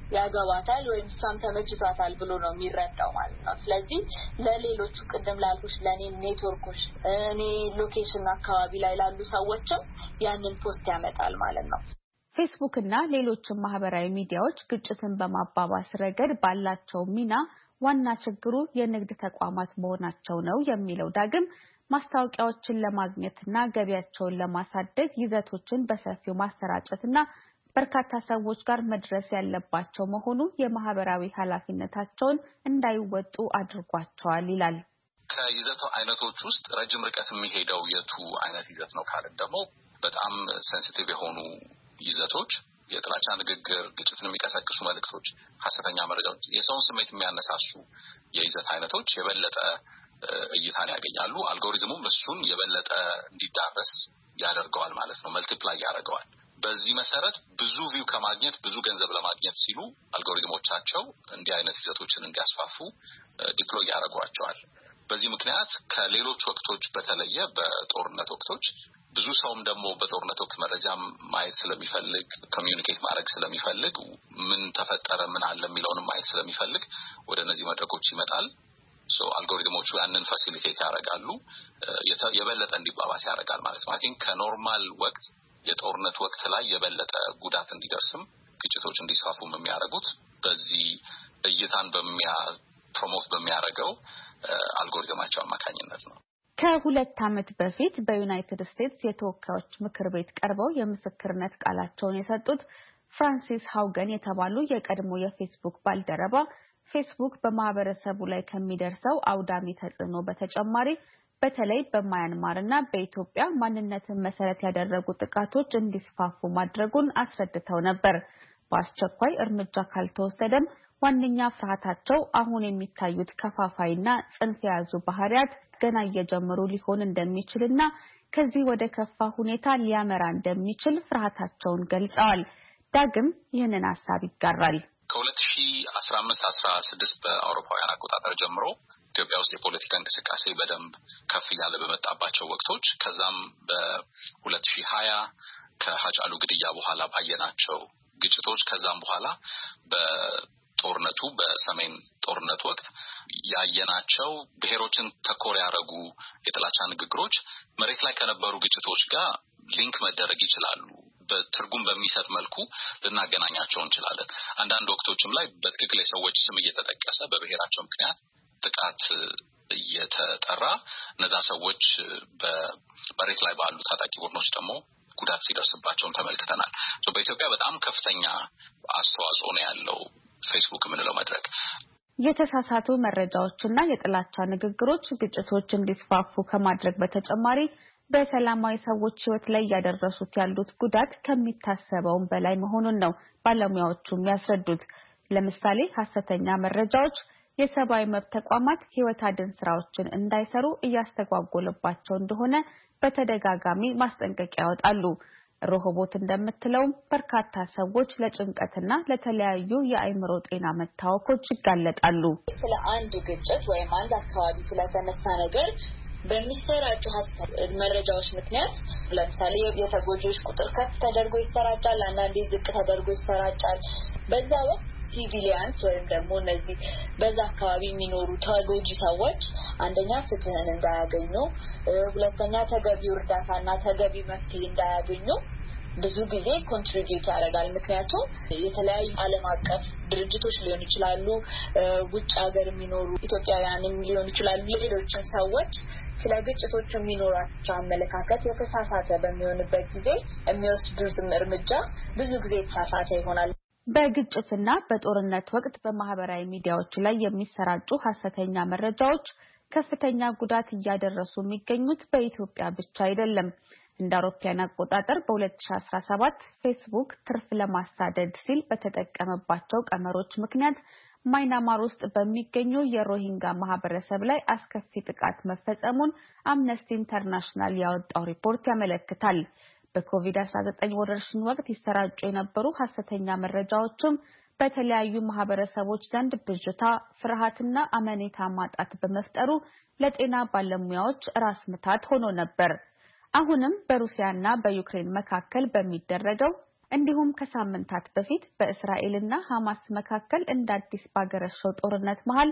S6: ያጋባታል ወይም እሷም ተመችቷታል ብሎ ነው የሚረዳው ማለት ነው። ስለዚህ ለሌሎቹ ቅድም ላልኩሽ ለኔ ኔትወርኮች እኔ ሎኬሽን አካባቢ ላይ ላሉ ሰዎችም ያንን ፖስት ያመጣል ማለት ነው።
S2: ፌስቡክ እና ሌሎችም ማህበራዊ ሚዲያዎች ግጭትን በማባባስ ረገድ ባላቸው ሚና ዋና ችግሩ የንግድ ተቋማት መሆናቸው ነው የሚለው ዳግም ማስታወቂያዎችን ለማግኘትና ገቢያቸውን ለማሳደግ ይዘቶችን በሰፊው ማሰራጨትና በርካታ ሰዎች ጋር መድረስ ያለባቸው መሆኑ የማህበራዊ ኃላፊነታቸውን እንዳይወጡ አድርጓቸዋል ይላል።
S3: ከይዘቱ አይነቶች ውስጥ ረጅም ርቀት የሚሄደው የቱ አይነት ይዘት ነው ካልን ደግሞ በጣም ሴንሲቲቭ የሆኑ ይዘቶች፣ የጥላቻ ንግግር፣ ግጭትን የሚቀሰቅሱ መልእክቶች፣ ሐሰተኛ መረጃዎች፣ የሰውን ስሜት የሚያነሳሱ የይዘት አይነቶች የበለጠ እይታን ያገኛሉ። አልጎሪዝሙም እሱን የበለጠ እንዲዳረስ ያደርገዋል ማለት ነው፣ መልቲፕላይ ያደርገዋል። በዚህ መሰረት ብዙ ቪው ከማግኘት ብዙ ገንዘብ ለማግኘት ሲሉ አልጎሪዝሞቻቸው እንዲህ አይነት ይዘቶችን እንዲያስፋፉ ዲፕሎይ ያደርጓቸዋል። በዚህ ምክንያት ከሌሎች ወቅቶች በተለየ በጦርነት ወቅቶች ብዙ ሰውም ደግሞ በጦርነት ወቅት መረጃ ማየት ስለሚፈልግ ኮሚዩኒኬት ማድረግ ስለሚፈልግ ምን ተፈጠረ ምን አለ የሚለውን ማየት ስለሚፈልግ ወደ እነዚህ መድረኮች ይመጣል። ሶ አልጎሪዝሞቹ ያንን ፋሲሊቴት ያደርጋሉ፣ የበለጠ እንዲባባስ ያደርጋል ማለት ነው። አይ ቲንክ ከኖርማል ወቅት የጦርነት ወቅት ላይ የበለጠ ጉዳት እንዲደርስም ግጭቶች እንዲስፋፉም የሚያደርጉት በዚህ እይታን በሚያ ፕሮሞት በሚያደርገው አልጎሪዝማቸው አማካኝነት ነው።
S2: ከሁለት ዓመት በፊት በዩናይትድ ስቴትስ የተወካዮች ምክር ቤት ቀርበው የምስክርነት ቃላቸውን የሰጡት ፍራንሲስ ሃውገን የተባሉ የቀድሞ የፌስቡክ ባልደረባ ፌስቡክ በማህበረሰቡ ላይ ከሚደርሰው አውዳሚ ተጽዕኖ በተጨማሪ በተለይ በማያንማር እና በኢትዮጵያ ማንነትን መሰረት ያደረጉ ጥቃቶች እንዲስፋፉ ማድረጉን አስረድተው ነበር። በአስቸኳይ እርምጃ ካልተወሰደም ዋነኛ ፍርሃታቸው አሁን የሚታዩት ከፋፋይና ጽንፍ የያዙ ባህሪያት ገና እየጀመሩ ሊሆን እንደሚችልና ከዚህ ወደ ከፋ ሁኔታ ሊያመራ እንደሚችል ፍርሃታቸውን ገልጸዋል። ዳግም ይህንን ሐሳብ ይጋራል።
S3: ከሁለት ሺህ አስራ አምስት አስራ ስድስት በአውሮፓውያን አቆጣጠር ጀምሮ ኢትዮጵያ ውስጥ የፖለቲካ እንቅስቃሴ በደንብ ከፍ እያለ በመጣባቸው ወቅቶች ከዛም በሁለት ሺህ ሀያ ከሀጫሉ ግድያ በኋላ ባየናቸው ግጭቶች ከዛም በኋላ በጦርነቱ በሰሜን ጦርነት ወቅት ያየናቸው ብሔሮችን ተኮር ያደረጉ የጥላቻ ንግግሮች መሬት ላይ ከነበሩ ግጭቶች ጋር ሊንክ መደረግ ይችላሉ። በትርጉም በሚሰጥ መልኩ ልናገናኛቸው እንችላለን። አንዳንድ ወቅቶችም ላይ በትክክል የሰዎች ስም እየተጠቀሰ በብሔራቸው ምክንያት ጥቃት እየተጠራ እነዛ ሰዎች በመሬት ላይ ባሉ ታጣቂ ቡድኖች ደግሞ ጉዳት ሲደርስባቸውም ተመልክተናል። በኢትዮጵያ በጣም ከፍተኛ አስተዋጽኦ ነው ያለው ፌስቡክ የምንለው መድረክ።
S2: የተሳሳቱ መረጃዎችና የጥላቻ ንግግሮች ግጭቶች እንዲስፋፉ ከማድረግ በተጨማሪ በሰላማዊ ሰዎች ሕይወት ላይ ያደረሱት ያሉት ጉዳት ከሚታሰበው በላይ መሆኑን ነው ባለሙያዎቹ የሚያስረዱት። ለምሳሌ ሐሰተኛ መረጃዎች የሰብአዊ መብት ተቋማት ሕይወት አድን ስራዎችን እንዳይሰሩ እያስተጓጎለባቸው እንደሆነ በተደጋጋሚ ማስጠንቀቂያ ያወጣሉ። ሮሆቦት እንደምትለው በርካታ ሰዎች ለጭንቀትና ለተለያዩ የአእምሮ ጤና መታወኮች ይጋለጣሉ።
S6: ስለ አንድ ግጭት ወይም አንድ አካባቢ ስለተነሳ ነገር በሚሰራጩ መረጃዎች ምክንያት ለምሳሌ የተጎጂዎች ቁጥር ከፍ ተደርጎ ይሰራጫል፣ አንዳንዴ ዝቅ ተደርጎ ይሰራጫል። በዛ ወቅት ሲቪሊያንስ ወይም ደግሞ እነዚህ በዛ አካባቢ የሚኖሩ ተጎጂ ሰዎች አንደኛ ፍትህን እንዳያገኙ፣ ሁለተኛ ተገቢው እርዳታና ተገቢ መፍትሄ እንዳያገኙ ብዙ ጊዜ ኮንትሪቢዩት ያደርጋል። ምክንያቱም የተለያዩ ዓለም አቀፍ ድርጅቶች ሊሆኑ ይችላሉ፣ ውጭ ሀገር የሚኖሩ ኢትዮጵያውያንም ሊሆኑ ይችላሉ፣ ሌሎችም ሰዎች ስለ ግጭቶች የሚኖራቸው አመለካከት የተሳሳተ በሚሆንበት ጊዜ የሚወስዱት እርምጃ ብዙ ጊዜ የተሳሳተ ይሆናል።
S2: በግጭትና በጦርነት ወቅት በማህበራዊ ሚዲያዎች ላይ የሚሰራጩ ሐሰተኛ መረጃዎች ከፍተኛ ጉዳት እያደረሱ የሚገኙት በኢትዮጵያ ብቻ አይደለም። እንደ አውሮፓውያን አቆጣጠር በ2017 ፌስቡክ ትርፍ ለማሳደድ ሲል በተጠቀመባቸው ቀመሮች ምክንያት ማይናማር ውስጥ በሚገኙ የሮሂንጋ ማህበረሰብ ላይ አስከፊ ጥቃት መፈጸሙን አምነስቲ ኢንተርናሽናል ያወጣው ሪፖርት ያመለክታል። በኮቪድ አስራ ዘጠኝ ወረርሽኝ ወቅት ይሰራጩ የነበሩ ሐሰተኛ መረጃዎችም በተለያዩ ማህበረሰቦች ዘንድ ብዥታ፣ ፍርሃትና አመኔታ ማጣት በመፍጠሩ ለጤና ባለሙያዎች ራስ ምታት ሆኖ ነበር። አሁንም በሩሲያና በዩክሬን መካከል በሚደረገው እንዲሁም ከሳምንታት በፊት በእስራኤልና ሐማስ መካከል እንደ አዲስ ባገረሸው ጦርነት መሃል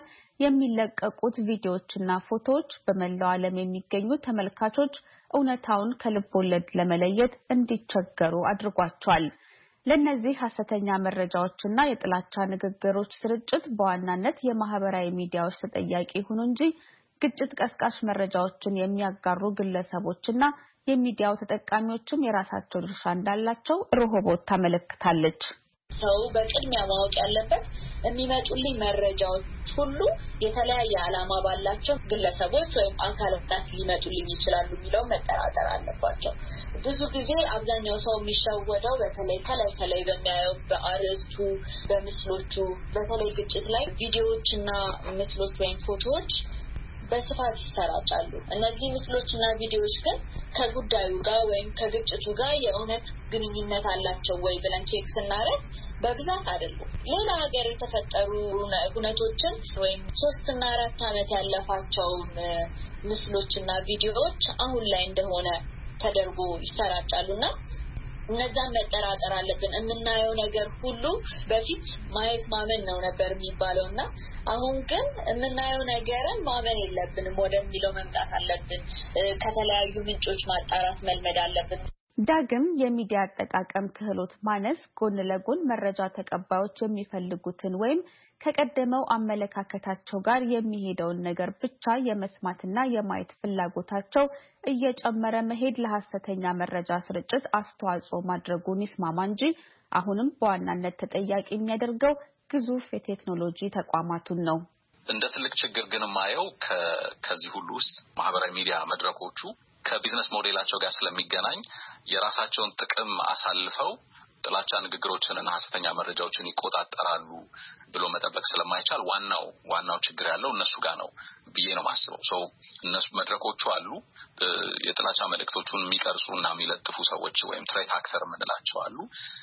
S2: የሚለቀቁት ቪዲዮዎችና ፎቶዎች በመላው ዓለም የሚገኙ ተመልካቾች እውነታውን ከልብ ወለድ ለመለየት እንዲቸገሩ አድርጓቸዋል። ለነዚህ ሐሰተኛ መረጃዎችና የጥላቻ ንግግሮች ስርጭት በዋናነት የማህበራዊ ሚዲያዎች ተጠያቂ ይሁኑ እንጂ ግጭት ቀስቃሽ መረጃዎችን የሚያጋሩ ግለሰቦችና የሚዲያው ተጠቃሚዎችም የራሳቸው ድርሻ እንዳላቸው ሮሆቦት ታመለክታለች።
S6: ሰው በቅድሚያ ማወቅ ያለበት የሚመጡልኝ መረጃዎች ሁሉ የተለያየ ዓላማ ባላቸው ግለሰቦች ወይም አካላት ሊመጡልኝ ይችላሉ የሚለው መጠራጠር አለባቸው። ብዙ ጊዜ አብዛኛው ሰው የሚሸወደው በተለይ ከላይ ከላይ በሚያየው በአርዕስቱ፣ በምስሎቹ፣ በተለይ ግጭት ላይ ቪዲዮዎችና ምስሎች ወይም ፎቶዎች በስፋት ይሰራጫሉ። እነዚህ ምስሎችና ቪዲዮዎች ግን ከጉዳዩ ጋር ወይም ከግጭቱ ጋር የእውነት ግንኙነት አላቸው ወይ ብለን ቼክ ስናደርግ በብዛት አይደሉም። ሌላ ሀገር የተፈጠሩ ሁነቶችን ወይም ሶስት እና አራት ዓመት ያለፋቸውን ምስሎችና ቪዲዮዎች አሁን ላይ እንደሆነ ተደርጎ ይሰራጫሉና እነዛን መጠራጠር አለብን። የምናየው ነገር ሁሉ በፊት ማየት ማመን ነው ነበር የሚባለውና አሁን ግን የምናየው ነገርን ማመን የለብንም ወደሚለው መምጣት አለብን። ከተለያዩ ምንጮች ማጣራት መልመድ አለብን።
S2: ዳግም የሚዲያ አጠቃቀም ክህሎት ማነስ ጎን ለጎን መረጃ ተቀባዮች የሚፈልጉትን ወይም ከቀደመው አመለካከታቸው ጋር የሚሄደውን ነገር ብቻ የመስማትና የማየት ፍላጎታቸው እየጨመረ መሄድ ለሐሰተኛ መረጃ ስርጭት አስተዋጽኦ ማድረጉን ይስማማ እንጂ አሁንም በዋናነት ተጠያቂ የሚያደርገው ግዙፍ የቴክኖሎጂ ተቋማቱን ነው።
S3: እንደ ትልቅ ችግር ግን ማየው ከዚህ ሁሉ ውስጥ ማህበራዊ ሚዲያ መድረኮቹ ከቢዝነስ ሞዴላቸው ጋር ስለሚገናኝ የራሳቸውን ጥቅም አሳልፈው ጥላቻ ንግግሮችንና ሐሰተኛ መረጃዎችን ይቆጣጠራሉ ብሎ መጠበቅ ስለማይቻል ዋናው ዋናው ችግር ያለው እነሱ ጋር ነው ብዬ ነው ማስበው። ሶ እነሱ መድረኮቹ አሉ፣ የጥላቻ መልእክቶቹን የሚቀርጹና የሚለጥፉ ሰዎች ወይም ትሬት አክተር የምንላቸው አሉ።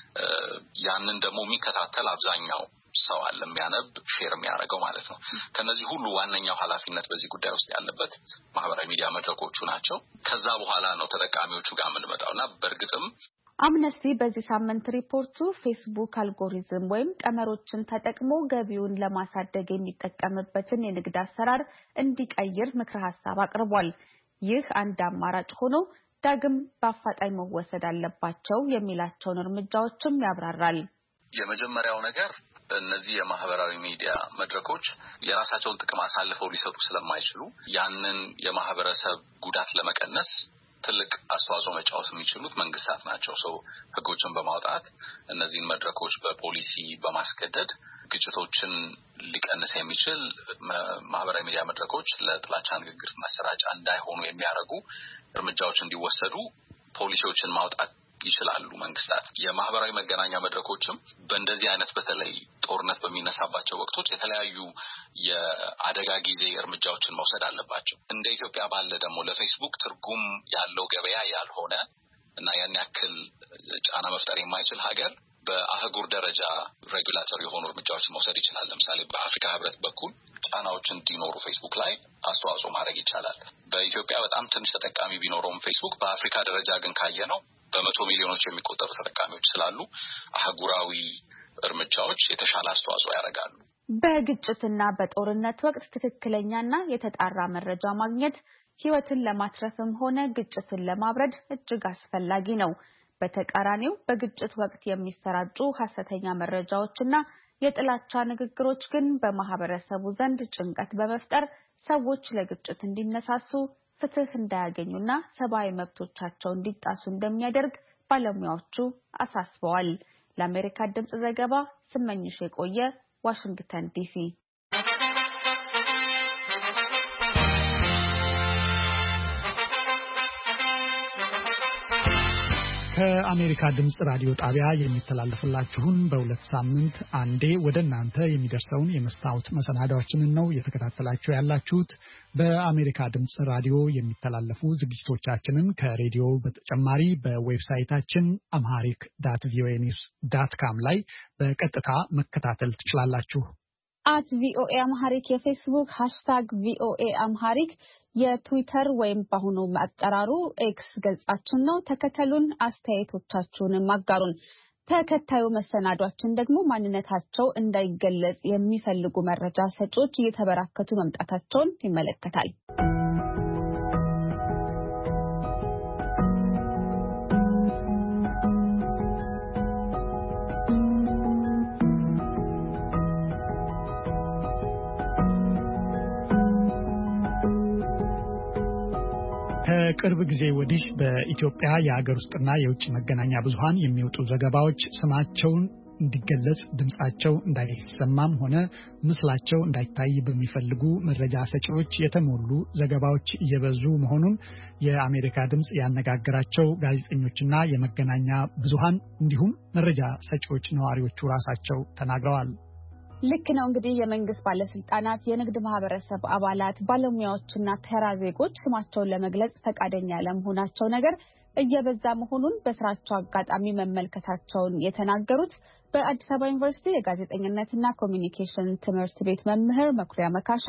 S3: ያንን ደግሞ የሚከታተል አብዛኛው ሰው አለ፣ የሚያነብ ሼር የሚያደርገው ማለት ነው። ከነዚህ ሁሉ ዋነኛው ኃላፊነት በዚህ ጉዳይ ውስጥ ያለበት ማህበራዊ ሚዲያ መድረኮቹ ናቸው። ከዛ በኋላ ነው ተጠቃሚዎቹ ጋር የምንመጣውና በእርግጥም
S2: አምነስቲ በዚህ ሳምንት ሪፖርቱ ፌስቡክ አልጎሪዝም ወይም ቀመሮችን ተጠቅሞ ገቢውን ለማሳደግ የሚጠቀምበትን የንግድ አሰራር እንዲቀይር ምክረ ሀሳብ አቅርቧል። ይህ አንድ አማራጭ ሆኖ ዳግም በአፋጣኝ መወሰድ አለባቸው የሚላቸውን እርምጃዎችም ያብራራል።
S3: የመጀመሪያው ነገር እነዚህ የማህበራዊ ሚዲያ መድረኮች የራሳቸውን ጥቅም አሳልፈው ሊሰጡ ስለማይችሉ ያንን የማህበረሰብ ጉዳት ለመቀነስ ትልቅ አስተዋጽኦ መጫወት የሚችሉት መንግስታት ናቸው። ሰው ህጎችን በማውጣት እነዚህን መድረኮች በፖሊሲ በማስገደድ ግጭቶችን ሊቀንስ የሚችል ማህበራዊ ሚዲያ መድረኮች ለጥላቻ ንግግር ማሰራጫ እንዳይሆኑ የሚያደርጉ እርምጃዎች እንዲወሰዱ ፖሊሲዎችን ማውጣት ይችላሉ መንግስታት። የማህበራዊ መገናኛ መድረኮችም በእንደዚህ አይነት በተለይ ጦርነት በሚነሳባቸው ወቅቶች የተለያዩ የአደጋ ጊዜ እርምጃዎችን መውሰድ አለባቸው። እንደ ኢትዮጵያ ባለ ደግሞ ለፌስቡክ ትርጉም ያለው ገበያ ያልሆነ እና ያን ያክል ጫና መፍጠር የማይችል ሀገር በአህጉር ደረጃ ሬጉላቶሪ የሆኑ እርምጃዎችን መውሰድ ይችላል። ለምሳሌ በአፍሪካ ህብረት በኩል ጫናዎች እንዲኖሩ ፌስቡክ ላይ አስተዋጽኦ ማድረግ ይቻላል። በኢትዮጵያ በጣም ትንሽ ተጠቃሚ ቢኖረውም ፌስቡክ በአፍሪካ ደረጃ ግን ካየ ነው በመቶ ሚሊዮኖች የሚቆጠሩ ተጠቃሚዎች ስላሉ አህጉራዊ እርምጃዎች የተሻለ አስተዋጽኦ ያደርጋሉ።
S2: በግጭትና በጦርነት ወቅት ትክክለኛና የተጣራ መረጃ ማግኘት ህይወትን ለማትረፍም ሆነ ግጭትን ለማብረድ እጅግ አስፈላጊ ነው። በተቃራኒው በግጭት ወቅት የሚሰራጩ ሐሰተኛ መረጃዎችና የጥላቻ ንግግሮች ግን በማህበረሰቡ ዘንድ ጭንቀት በመፍጠር ሰዎች ለግጭት እንዲነሳሱ፣ ፍትህ እንዳያገኙና ሰብአዊ መብቶቻቸው እንዲጣሱ እንደሚያደርግ ባለሙያዎቹ አሳስበዋል። ለአሜሪካ ድምጽ ዘገባ ስመኝሽ የቆየ ዋሽንግተን ዲሲ።
S1: ከአሜሪካ ድምጽ ራዲዮ ጣቢያ የሚተላለፍላችሁን በሁለት ሳምንት አንዴ ወደ እናንተ የሚደርሰውን የመስታወት መሰናዳዎችን ነው የተከታተላችሁ ያላችሁት። በአሜሪካ ድምጽ ራዲዮ የሚተላለፉ ዝግጅቶቻችንን ከሬዲዮ በተጨማሪ በዌብሳይታችን አምሃሪክ ዳት ቪኦኤ ኒውስ ዳት ካም ላይ በቀጥታ መከታተል ትችላላችሁ።
S2: አት ቪኦኤ አምሃሪክ የፌስቡክ ሃሽታግ ቪኦኤ አምሃሪክ የትዊተር ወይም በአሁኑ አጠራሩ ኤክስ ገጻችን ነው። ተከተሉን፣ አስተያየቶቻችሁንም አጋሩን። ተከታዩ መሰናዷችን ደግሞ ማንነታቸው እንዳይገለጽ የሚፈልጉ መረጃ ሰጪዎች እየተበራከቱ መምጣታቸውን ይመለከታል።
S1: ከቅርብ ጊዜ ወዲህ በኢትዮጵያ የሀገር ውስጥና የውጭ መገናኛ ብዙሃን የሚወጡ ዘገባዎች ስማቸውን እንዲገለጽ ድምጻቸው እንዳይሰማም ሆነ ምስላቸው እንዳይታይ በሚፈልጉ መረጃ ሰጪዎች የተሞሉ ዘገባዎች እየበዙ መሆኑን የአሜሪካ ድምጽ ያነጋገራቸው ጋዜጠኞችና የመገናኛ ብዙሃን እንዲሁም መረጃ ሰጪዎች ነዋሪዎቹ ራሳቸው ተናግረዋል።
S2: ልክ ነው። እንግዲህ የመንግስት ባለስልጣናት፣ የንግድ ማህበረሰብ አባላት፣ ባለሙያዎችና ተራ ዜጎች ስማቸውን ለመግለጽ ፈቃደኛ ያለመሆናቸው ነገር እየበዛ መሆኑን በስራቸው አጋጣሚ መመልከታቸውን የተናገሩት በአዲስ አበባ ዩኒቨርሲቲ የጋዜጠኝነትና ኮሚኒኬሽን ትምህርት ቤት መምህር መኩሪያ መካሻ፣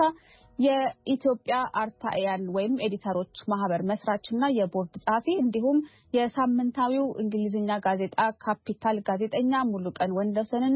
S2: የኢትዮጵያ አርታኢያን ወይም ኤዲተሮች ማህበር መስራችና የቦርድ ጸሐፊ እንዲሁም የሳምንታዊው እንግሊዝኛ ጋዜጣ ካፒታል ጋዜጠኛ ሙሉቀን ወንደሰንና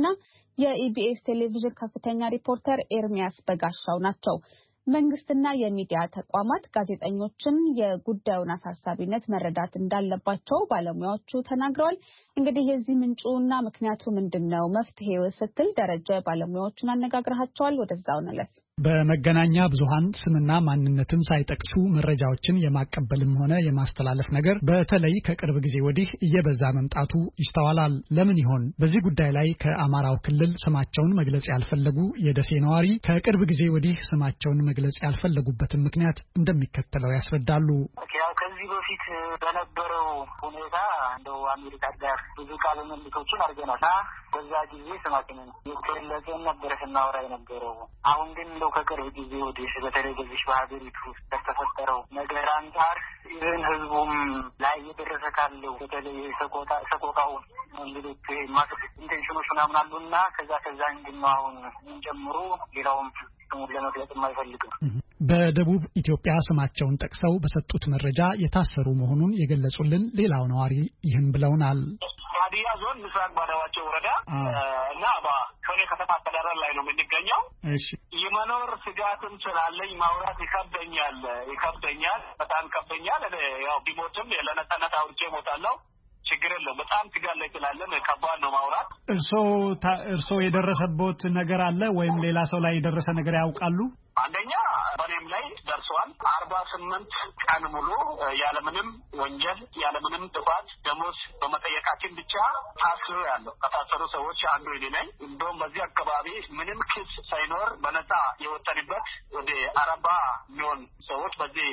S2: የኢቢኤስ ቴሌቪዥን ከፍተኛ ሪፖርተር ኤርሚያስ በጋሻው ናቸው። መንግስትና የሚዲያ ተቋማት ጋዜጠኞችን የጉዳዩን አሳሳቢነት መረዳት እንዳለባቸው ባለሙያዎቹ ተናግረዋል። እንግዲህ የዚህ ምንጩና ምክንያቱ ምንድነው? መፍትሄው ስትል ደረጃ ባለሙያዎቹን አነጋግረሃቸዋል። ወደዛው እንለፍ።
S1: በመገናኛ ብዙሃን ስምና ማንነትን ሳይጠቅሱ መረጃዎችን የማቀበልም ሆነ የማስተላለፍ ነገር በተለይ ከቅርብ ጊዜ ወዲህ እየበዛ መምጣቱ ይስተዋላል። ለምን ይሆን? በዚህ ጉዳይ ላይ ከአማራው ክልል ስማቸውን መግለጽ ያልፈለጉ የደሴ ነዋሪ ከቅርብ ጊዜ ወዲህ ስማቸውን መግለጽ ያልፈለጉበትን ምክንያት እንደሚከተለው ያስረዳሉ።
S7: ያው ከዚህ በፊት በነበረው ሁኔታ እንደው አሜሪካ ጋር ብዙ ቃለ ምልልሶችን አድርገናል። በዛ ጊዜ ስማችንን የተገለጸን ነበር ስናወራ የነበረው። አሁን ግን እንደው ከቅርብ ጊዜ ወዲህ በተለይ በዚህ በሀገሪቱ ከተፈጠረው ነገር አንጻር ይህን ህዝቡም ላይ እየደረሰ ካለው በተለይ ሰቆቃ ሰቆቃው እንግዲህ ማስብ ኢንቴንሽኖች ምናምን አሉና ከዛ ከዛ እንግዲህ አሁን ጀምሮ ሌላውም ስሙን ለመግለጽ የማይፈልግም
S1: በደቡብ ኢትዮጵያ ስማቸውን ጠቅሰው በሰጡት መረጃ የታሰሩ መሆኑን የገለጹልን ሌላው ነዋሪ ይህን ብለውናል።
S7: ሀዲያ ዞን ምስራቅ ባዳዋቸው ወረዳ እና በሾኔ ከተማ አስተዳደር ላይ ነው የምንገኘው። እሺ የመኖር ስጋትም ስላለኝ ማውራት ይከብደኛል ይከብደኛል በጣም ይከብደኛል። ያው ቢሞትም ለነጻነት አውርቼ እሞታለሁ። ችግር የለውም። በጣም ትጋል ላይ ስላለም ከባድ ነው ማውራት።
S1: እርሶ እርሶ የደረሰቦት ነገር አለ ወይም ሌላ ሰው ላይ የደረሰ ነገር ያውቃሉ?
S7: አንደኛ በኔም ላይ ደርሷል። አርባ ስምንት ቀን ሙሉ ያለምንም ወንጀል ያለምንም ጥፋት ደሞዝ በመጠየቃችን ብቻ ታስሮ ያለው ከታሰሩ ሰዎች አንዱ እኔ ነኝ። እንደውም በዚህ አካባቢ ምንም ክስ ሳይኖር በነፃ የወጣንበት ወደ አርባ ሚሊዮን ሰዎች በዚህ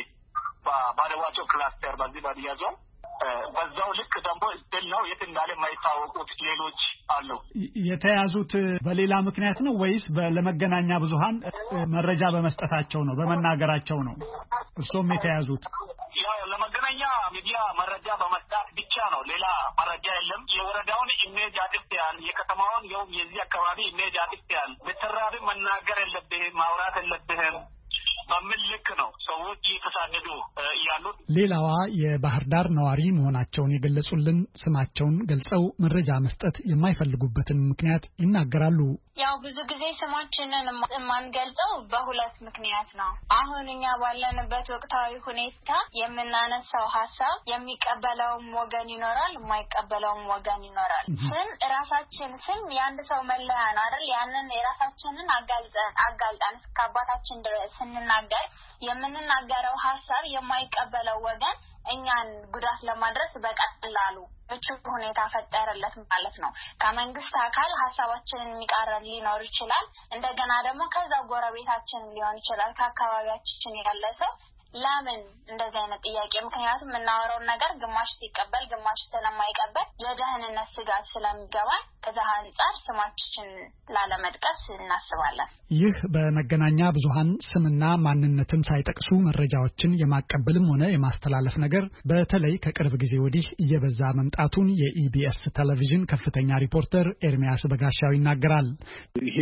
S7: ባደዋቸው ክላስተር በዚህ ባድያ ዞን በዛው ልክ ደግሞ እድል ነው የት እንዳለ የማይታወቁት ሌሎች አሉ። የተያዙት በሌላ ምክንያት ነው ወይስ ለመገናኛ ብዙሃን መረጃ በመስጠታቸው ነው በመናገራቸው ነው? እርሶም የተያዙት ያው ለመገናኛ ሚዲያ መረጃ በመስጠት ብቻ ነው። ሌላ መረጃ የለም። የወረዳውን ኢሜጅ አጥፍተሃል፣ የከተማውን የው የዚህ አካባቢ ኢሜጅ አጥፍተሃል፣ ብትራብ መናገር የለብህም ማውራት የለብህም በምን ልክ ነው ሰዎች እየተሳደዱ ያሉት።
S1: ሌላዋ የባህር ዳር ነዋሪ መሆናቸውን የገለጹልን ስማቸውን ገልጸው መረጃ መስጠት የማይፈልጉበትን ምክንያት ይናገራሉ።
S8: ያው ብዙ ጊዜ ስማችንን የማንገልጸው በሁለት ምክንያት ነው። አሁን እኛ ባለንበት ወቅታዊ ሁኔታ የምናነሳው ሀሳብ የሚቀበለውም ወገን ይኖራል፣ የማይቀበለውም ወገን ይኖራል። ስም ራሳችን ስም የአንድ ሰው መለያ ነው አይደል? ያንን የራሳችንን አጋልጠን አጋልጠን እስከአባታችን ድረስ ስንናገር የምንናገረው ሀሳብ የማይቀበለው ወገን እኛን ጉዳት ለማድረስ በቀላሉ እቹ ሁኔታ ፈጠረለት ማለት ነው። ከመንግስት አካል ሀሳባችንን የሚቃረን ሊኖር ይችላል። እንደገና ደግሞ ከዛው ጎረቤታችን ሊሆን ይችላል፣ ከአካባቢያችን ያለ ሰው ለምን እንደዚህ አይነት ጥያቄ ምክንያቱም እናወራው ነገር ግማሽ ሲቀበል ግማሽ ስለማይቀበል የደህንነት ስጋት ስለሚገባ ከዛ አንፃር ስማችን ላለመጥቀስ እናስባለን።
S1: ይህ በመገናኛ ብዙሃን ስምና ማንነትን ሳይጠቅሱ መረጃዎችን የማቀበልም ሆነ የማስተላለፍ ነገር በተለይ ከቅርብ ጊዜ ወዲህ እየበዛ መምጣቱን የኢቢኤስ ቴሌቪዥን ከፍተኛ ሪፖርተር ኤርሚያስ በጋሻው ይናገራል።
S9: ይሄ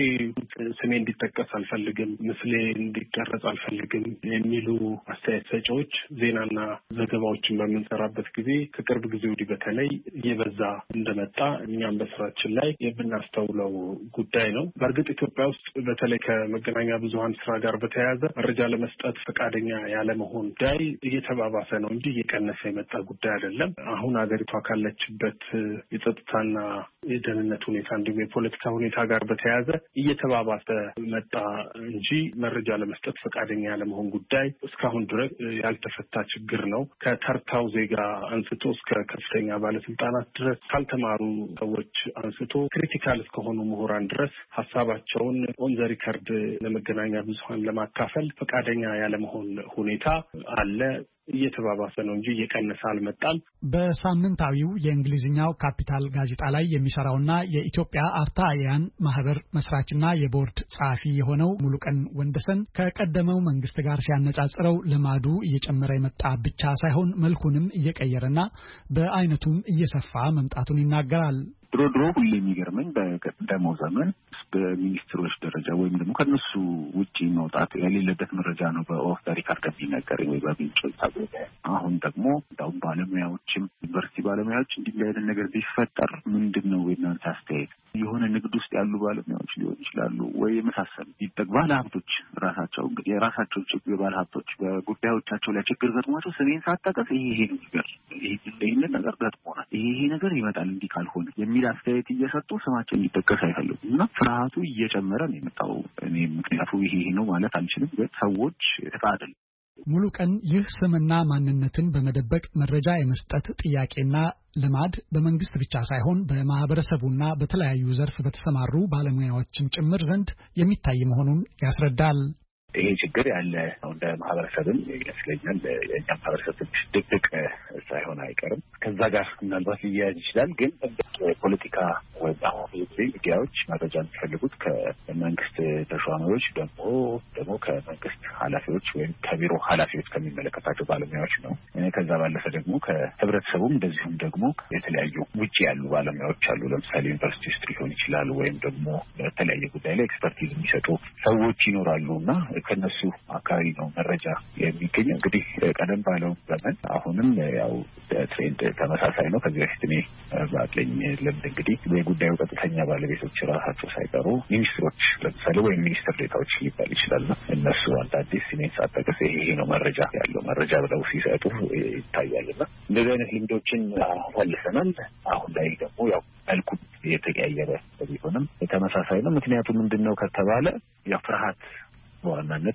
S9: ስሜ እንዲጠቀስ አልፈልግም፣ ምስሌ እንዲቀረጽ አልፈልግም የሚሉ አስተያየት ሰጪዎች ዜናና ዘገባዎችን በምንሰራበት ጊዜ ከቅርብ ጊዜ ወዲህ በተለይ እየበዛ እንደመጣ እኛም በስራችን ላይ የምናስተውለው ጉዳይ ነው። በእርግጥ ኢትዮጵያ ውስጥ በተለይ ከመገናኛ ብዙሃን ስራ ጋር በተያያዘ መረጃ ለመስጠት ፈቃደኛ ያለመሆን ጉዳይ እየተባባሰ ነው እንጂ እየቀነሰ የመጣ ጉዳይ አይደለም። አሁን ሀገሪቷ ካለችበት የጸጥታና የደህንነት ሁኔታ እንዲሁም የፖለቲካ ሁኔታ ጋር በተያያዘ እየተባባሰ መጣ እንጂ መረጃ ለመስጠት ፈቃደኛ ያለመሆን ጉዳይ እስካሁን ድረስ ያልተፈታ ችግር ነው። ከተርታው ዜጋ አንስቶ እስከ ከፍተኛ ባለስልጣናት ድረስ ካልተማሩ ሰዎች አንስቶ ክሪቲካል እስከሆኑ ምሁራን ድረስ ሀሳባቸውን ኦን ዘ ሪከርድ ለመገናኛ ብዙሃን ለማካፈል ፈቃደኛ ያለመሆን ሁኔታ አለ። እየተባባሰ ነው እንጂ እየቀነሰ አልመጣም።
S1: በሳምንታዊው የእንግሊዝኛው ካፒታል ጋዜጣ ላይ የሚሰራውና የኢትዮጵያ አርታያን ማህበር መስራችና የቦርድ ጸሐፊ የሆነው ሙሉቀን ወንደሰን ከቀደመው መንግስት ጋር ሲያነጻጽረው ልማዱ እየጨመረ የመጣ ብቻ ሳይሆን መልኩንም እየቀየረና በአይነቱም እየሰፋ መምጣቱን ይናገራል።
S10: ድሮ ድሮ ሁሌ የሚገርመኝ በቀደመው ዘመን በሚኒስትሮች ደረጃ ወይም ደግሞ ከነሱ ውጪ መውጣት የሌለበት መረጃ ነው በኦፍ ሪከርድ የሚነገር ወይ በሚንጮች ታገደ። አሁን ደግሞ እንዳውም ባለሙያዎችም ዩኒቨርሲቲ ባለሙያዎች እንዲህ አይነት ነገር ቢፈጠር ምንድነው የእናንተ አስተያየት? የሆነ ንግድ ውስጥ ያሉ ባለሙያዎች ሊሆኑ ይችላሉ ወይ የመሳሰሉ ይጠቅባል ሀብቶች ራሳቸው እንግዲህ የራሳቸው ችግር ባለ ሀብቶች በጉዳዮቻቸው ላይ ችግር ገጥሟቸው ስሜን ሳታቀፍ ይሄ ይሄ ነገር ይሄ ነገር ገጥሞናል ይሄ ይሄ ነገር ይመጣል እንዲህ ካልሆነ የሚል አስተያየት እየሰጡ ስማቸው እንዲጠቀስ አይፈልጉም እና ፍርሃቱ እየጨመረ ነው የመጣው። እኔ ምክንያቱ ይሄ ነው ማለት አልችልም፣ ግን ሰዎች ተቃደል
S1: ሙሉ ቀን ይህ ስምና ማንነትን በመደበቅ መረጃ የመስጠት ጥያቄና ልማድ በመንግስት ብቻ ሳይሆን በማህበረሰቡና በተለያዩ ዘርፍ በተሰማሩ ባለሙያዎችም ጭምር ዘንድ የሚታይ መሆኑን ያስረዳል።
S10: ይሄ ችግር ያለ እንደ ማህበረሰብም ይመስለኛል። የኛ ማህበረሰብ ድብቅ ሳይሆን አይቀርም። ከዛ ጋር ምናልባት ሊያያዝ ይችላል። ግን ፖለቲካ ወይ አሁን ሚዲያዎች መረጃ የሚፈልጉት ከመንግስት ተሿሚዎች ደግሞ ደግሞ ከመንግስት ኃላፊዎች ወይም ከቢሮ ኃላፊዎች ከሚመለከታቸው ባለሙያዎች ነው። ከዛ ባለፈ ደግሞ ከህብረተሰቡም እንደዚሁም ደግሞ የተለያዩ ውጪ ያሉ ባለሙያዎች አሉ። ለምሳሌ ዩኒቨርሲቲ ውስጥ ሊሆን ይችላል ወይም ደግሞ በተለያየ ጉዳይ ላይ ኤክስፐርቲዝ የሚሰጡ ሰዎች ይኖራሉና ከነሱ አካባቢ ነው መረጃ የሚገኘው። እንግዲህ ቀደም ባለው ዘመን አሁንም ያው ትሬንድ ተመሳሳይ ነው። ከዚህ በፊት እኔ ባለኝ ልምድ እንግዲህ የጉዳዩ ቀጥተኛ ባለቤቶች ራሳቸው ሳይቀሩ ሚኒስትሮች ለምሳሌ ወይም ሚኒስትር ዴታዎች ሊባል ይችላል እነሱ አንዳንዴ ሲኔት ሳጠቅስ ይሄ ነው መረጃ ያለው መረጃ ብለው ሲሰጡ ይታያልና እንደዚህ አይነት ልምዶችን አሳልፈናል። አሁን ላይ ደግሞ ያው መልኩ የተቀያየረ ቢሆንም ተመሳሳይ ነው። ምክንያቱም ምንድነው ከተባለ ያው ፍርሃት በዋናነት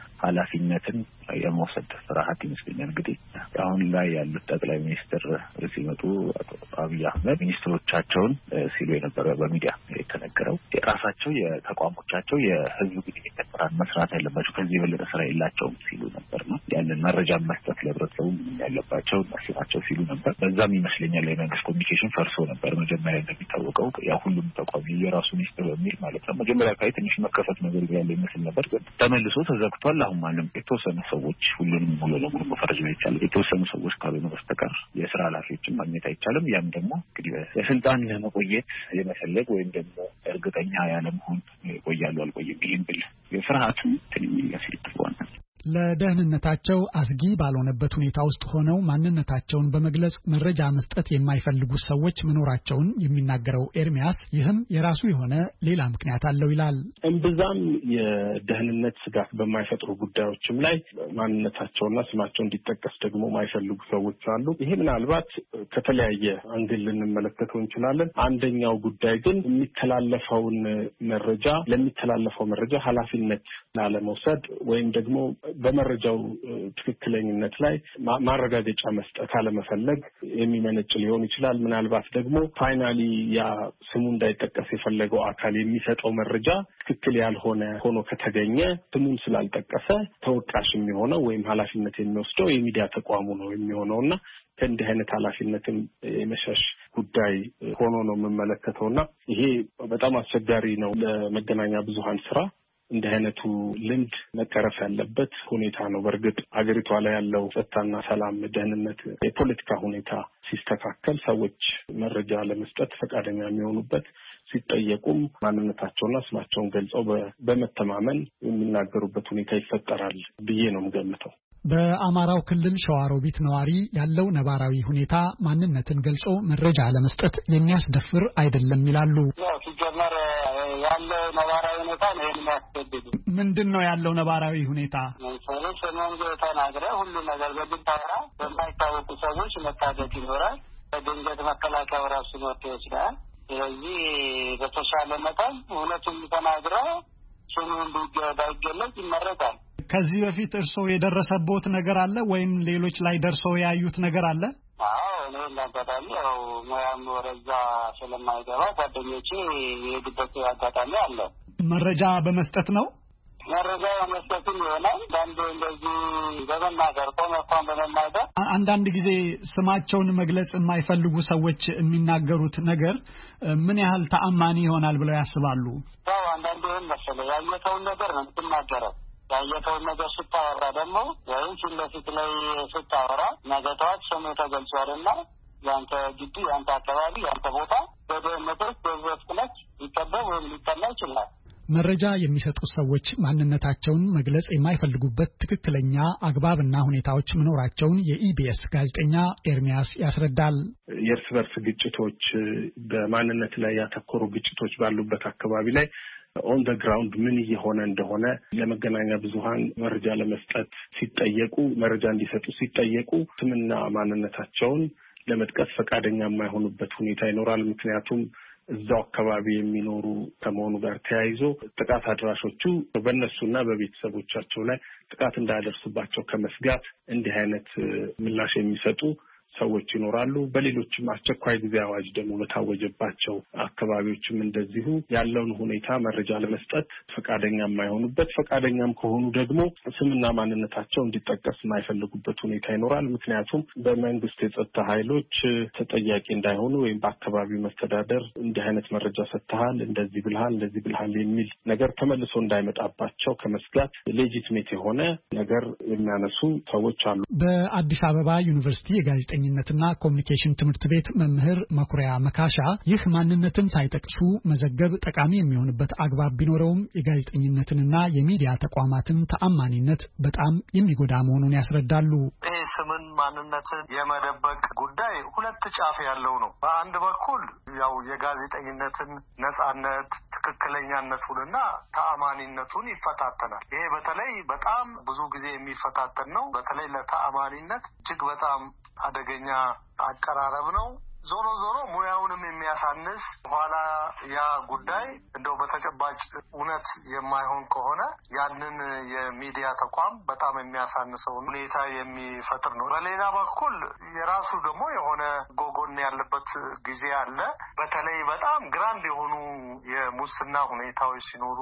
S10: ኃላፊነትን የመውሰድ ፍርሃት ይመስለኛል። እንግዲህ አሁን ላይ ያሉት ጠቅላይ ሚኒስትር ሲመጡ አቶ አብይ አህመድ ሚኒስትሮቻቸውን ሲሉ የነበረ በሚዲያ የተነገረው የራሳቸው የተቋሞቻቸው የህዝብ ግንኙነት ስራን መስራት ያለባቸው ከዚህ የበለጠ ስራ የላቸውም ሲሉ ነበር ነው ያንን መረጃ መስጠት ለህብረተሰቡ ያለባቸው ናቸው ሲሉ ነበር። በዛም ይመስለኛል የመንግስት ኮሚኒኬሽን ፈርሶ ነበር። መጀመሪያ እንደሚታወቀው ያው ሁሉም ተቋም የራሱ ሚኒስትር በሚል ማለት ነው መጀመሪያ ላይ ትንሽ መከፈት ነገር ያለ ይመስል ነበር፣ ግን ተመልሶ ተዘግቷል። አሁን ማለት የተወሰኑ ሰዎች ሁሉንም ሙሉ ለሙሉ መፈረጅ ይቻላል። የተወሰኑ ሰዎች ካልሆነ በስተቀር የስራ ኃላፊዎችን ማግኘት አይቻልም። ያም ደግሞ እንግዲህ የስልጣን ለመቆየት የመፈለግ ወይም ደግሞ እርግጠኛ ያለመሆን ቆያሉ አልቆይም ይሄን ብል ፍርሃቱ ትንሽ ይመስልብዋል።
S1: ለደህንነታቸው አስጊ ባልሆነበት ሁኔታ ውስጥ ሆነው ማንነታቸውን በመግለጽ መረጃ መስጠት የማይፈልጉ ሰዎች መኖራቸውን የሚናገረው ኤርሚያስ ይህም የራሱ የሆነ ሌላ ምክንያት አለው ይላል።
S9: እምብዛም የደህንነት ስጋት በማይፈጥሩ ጉዳዮችም ላይ ማንነታቸውና ስማቸው እንዲጠቀስ ደግሞ የማይፈልጉ ሰዎች አሉ። ይሄ ምናልባት ከተለያየ አንግል ልንመለከተው እንችላለን። አንደኛው ጉዳይ ግን የሚተላለፈውን መረጃ ለሚተላለፈው መረጃ ኃላፊነት ላለመውሰድ ወይም ደግሞ በመረጃው ትክክለኝነት ላይ ማረጋገጫ መስጠት አለመፈለግ የሚመነጭ ሊሆን ይችላል። ምናልባት ደግሞ ፋይናሊ ያ ስሙ እንዳይጠቀስ የፈለገው አካል የሚሰጠው መረጃ ትክክል ያልሆነ ሆኖ ከተገኘ ስሙን ስላልጠቀሰ ተወቃሽ የሚሆነው ወይም ኃላፊነት የሚወስደው የሚዲያ ተቋሙ ነው የሚሆነውና ከእንዲህ አይነት ኃላፊነትም የመሸሽ ጉዳይ ሆኖ ነው የምመለከተውና ይሄ በጣም አስቸጋሪ ነው ለመገናኛ ብዙሃን ስራ። እንዲህ አይነቱ ልምድ መቀረፍ ያለበት ሁኔታ ነው። በእርግጥ አገሪቷ ላይ ያለው ጸጥታና ሰላም፣ ደህንነት፣ የፖለቲካ ሁኔታ ሲስተካከል ሰዎች መረጃ ለመስጠት ፈቃደኛ የሚሆኑበት ሲጠየቁም ማንነታቸውና ስማቸውን ገልጸው በመተማመን የሚናገሩበት ሁኔታ ይፈጠራል ብዬ ነው የምገምተው።
S1: በአማራው ክልል ሸዋሮቢት ነዋሪ ያለው ነባራዊ ሁኔታ ማንነትን ገልጾ መረጃ ለመስጠት የሚያስደፍር አይደለም ይላሉ።
S7: ሲጀመር ያለው ነባራዊ ሁኔታ ነው የሚያስገድድ።
S1: ምንድነው ያለው ነባራዊ ሁኔታ?
S7: ሰዎች ሰሞኑን ተናግረ ሁሉ ነገር በግንታራ በማይታወቁ ሰዎች መታደግ ይኖራል። በድንገት መከላከያ ራሱ ነው ይችላል። ስለዚህ በተሻለ መጠን እውነቱን ተናግረ ስሙን ባይገለጽ ይመረጣል።
S1: ከዚህ በፊት እርሶ የደረሰቦት ነገር አለ ወይም ሌሎች ላይ ደርሶ ያዩት ነገር አለ?
S7: አዎ እኔ እንዳጋጣሚ ያው ሙያም ወረዛ ስለማይገባ ጓደኞቼ የሄዱበት አጋጣሚ አለ።
S1: መረጃ በመስጠት ነው?
S7: መረጃ በመስጠትም ይሆናል። አንድ እንደዚህ በመናገር ቆመቋም በመናገር
S1: አንዳንድ ጊዜ ስማቸውን መግለጽ የማይፈልጉ ሰዎች የሚናገሩት ነገር ምን ያህል ተአማኒ ይሆናል ብለው ያስባሉ?
S7: ያው አንዳንድ ይሄን መሰለህ ያየተውን ነገር ነው የምትናገረው። ያየተውን ነገር ስታወራ ደግሞ ወይም ፊት ለፊት ላይ ስታወራ ነገ ጠዋት ስሙ ተገልጿልና ያንተ ግቢ፣ ያንተ አካባቢ፣ ያንተ ቦታ በደህንነቶች በዘፍጥነት ሊቀበል ወይም ሊጠላ ይችላል።
S1: መረጃ የሚሰጡ ሰዎች ማንነታቸውን መግለጽ የማይፈልጉበት ትክክለኛ አግባብና ሁኔታዎች መኖራቸውን የኢቢኤስ ጋዜጠኛ ኤርሚያስ ያስረዳል።
S9: የእርስ በርስ ግጭቶች፣ በማንነት ላይ ያተኮሩ ግጭቶች ባሉበት አካባቢ ላይ ኦን ዘ ግራውንድ ምን እየሆነ እንደሆነ ለመገናኛ ብዙሃን መረጃ ለመስጠት ሲጠየቁ መረጃ እንዲሰጡ ሲጠየቁ ስምና ማንነታቸውን ለመጥቀስ ፈቃደኛ የማይሆኑበት ሁኔታ ይኖራል። ምክንያቱም እዛው አካባቢ የሚኖሩ ከመሆኑ ጋር ተያይዞ ጥቃት አድራሾቹ በእነሱና በቤተሰቦቻቸው ላይ ጥቃት እንዳያደርሱባቸው ከመስጋት እንዲህ አይነት ምላሽ የሚሰጡ ሰዎች ይኖራሉ። በሌሎችም አስቸኳይ ጊዜ አዋጅ ደግሞ በታወጀባቸው አካባቢዎችም እንደዚሁ ያለውን ሁኔታ መረጃ ለመስጠት ፈቃደኛ የማይሆኑበት፣ ፈቃደኛም ከሆኑ ደግሞ ስምና ማንነታቸው እንዲጠቀስ የማይፈልጉበት ሁኔታ ይኖራል። ምክንያቱም በመንግስት የጸጥታ ኃይሎች ተጠያቂ እንዳይሆኑ ወይም በአካባቢው መስተዳደር እንዲህ አይነት መረጃ ሰጥተሃል፣ እንደዚህ ብልሃል፣ እንደዚህ ብልሃል የሚል ነገር ተመልሶ እንዳይመጣባቸው ከመስጋት ሌጂትሜት የሆነ ነገር የሚያነሱ ሰዎች አሉ።
S1: በአዲስ አበባ ዩኒቨርሲቲ የጋዜጠኛ ና ኮሙኒኬሽን ትምህርት ቤት መምህር መኩሪያ መካሻ ይህ ማንነትን ሳይጠቅሱ መዘገብ ጠቃሚ የሚሆንበት አግባብ ቢኖረውም የጋዜጠኝነትንና የሚዲያ ተቋማትን ተአማኒነት በጣም የሚጎዳ መሆኑን ያስረዳሉ።
S11: ይህ ስምን ማንነትን የመደበቅ ጉዳይ ሁለት ጫፍ ያለው ነው። በአንድ በኩል ያው የጋዜጠኝነትን ነጻነት፣ ትክክለኛነቱንና ተአማኒነቱን ይፈታተናል። ይሄ በተለይ በጣም ብዙ ጊዜ የሚፈታተን ነው። በተለይ ለተአማኒነት እጅግ በጣም አደገኛ አቀራረብ ነው። ዞሮ ዞሮ ሙያውንም የሚያሳንስ ኋላ ያ ጉዳይ እንደው በተጨባጭ እውነት የማይሆን ከሆነ ያንን የሚዲያ ተቋም በጣም የሚያሳንሰው ሁኔታ የሚፈጥር ነው። በሌላ በኩል የራሱ ደግሞ የሆነ ጎጎን ያለበት ጊዜ አለ። በተለይ በጣም ግራንድ የሆኑ የሙስና ሁኔታዎች ሲኖሩ፣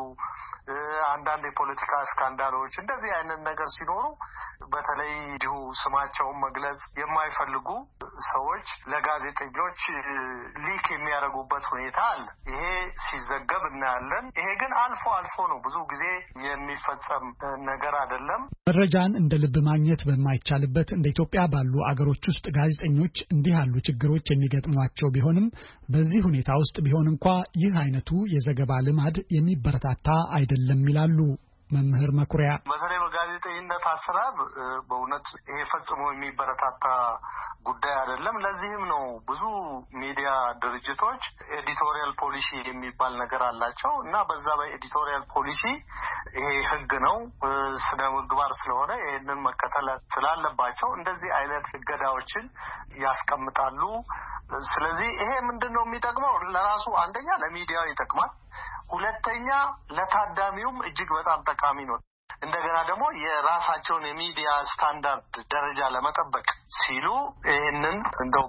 S11: አንዳንድ የፖለቲካ ስካንዳሎች እንደዚህ አይነት ነገር ሲኖሩ በተለይ እንዲሁ ስማቸውን መግለጽ የማይፈልጉ ሰዎች ለጋዜጠኞች ሊክ የሚያደርጉበት ሁኔታ አለ። ይሄ ሲዘገብ እናያለን። ይሄ ግን አልፎ አልፎ ነው፣ ብዙ ጊዜ የሚፈጸም ነገር አይደለም።
S1: መረጃን እንደ ልብ ማግኘት በማይቻልበት እንደ ኢትዮጵያ ባሉ አገሮች ውስጥ ጋዜጠኞች እንዲህ ያሉ ችግሮች የሚገጥሟቸው ቢሆንም በዚህ ሁኔታ ውስጥ ቢሆን እንኳ ይህ አይነቱ የዘገባ ልማድ የሚበረታታ አይደለም ይላሉ መምህር መኩሪያ
S11: በተለይ በጋዜጠኝነት አሰራር በእውነት ይሄ ፈጽሞ የሚበረታታ ጉዳይ አይደለም። ለዚህም ነው ብዙ ሚዲያ ድርጅቶች ኤዲቶሪያል ፖሊሲ የሚባል ነገር አላቸው እና በዛ በኤዲቶሪያል ፖሊሲ ይሄ ህግ ነው ስነ ምግባር ስለሆነ ይሄንን መከተል ስላለባቸው እንደዚህ አይነት ህገዳዎችን ያስቀምጣሉ። ስለዚህ ይሄ ምንድነው የሚጠቅመው? ለራሱ አንደኛ ለሚዲያው ይጠቅማል፣ ሁለተኛ ለታዳሚውም እጅግ በጣም ጠቃሚ ነው። እንደገና ደግሞ የራሳቸውን የሚዲያ ስታንዳርድ ደረጃ ለመጠበቅ ሲሉ ይሄንን እንደው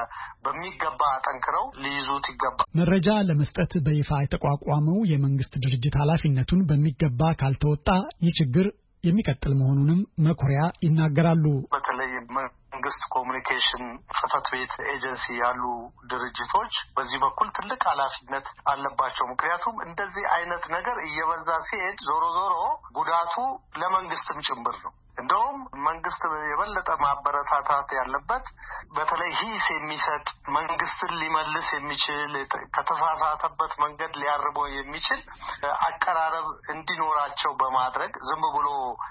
S11: በሚገባ አጠንክረው ሊይዙት ይገባል።
S1: መረጃ ለመስጠት በይፋ የተቋቋመው የመንግስት ድርጅት ኃላፊነቱን በሚገባ ካልተወጣ ይህ ችግር የሚቀጥል መሆኑንም መኩሪያ ይናገራሉ።
S11: በተለይ መንግስት ኮሙኒኬሽን ጽህፈት ቤት ኤጀንሲ ያሉ ድርጅቶች በዚህ በኩል ትልቅ ኃላፊነት አለባቸው። ምክንያቱም እንደዚህ አይነት ነገር እየበዛ ሲሄድ ዞሮ ዞሮ ጉዳቱ ለመንግስትም ጭምር ነው። እንደውም መንግስት የበለጠ ማበረታታት ያለበት በተለይ ሂስ የሚሰጥ መንግስትን ሊመልስ የሚችል ከተሳሳተበት መንገድ ሊያርበው የሚችል አቀራረብ እንዲኖራቸው በማድረግ ዝም ብሎ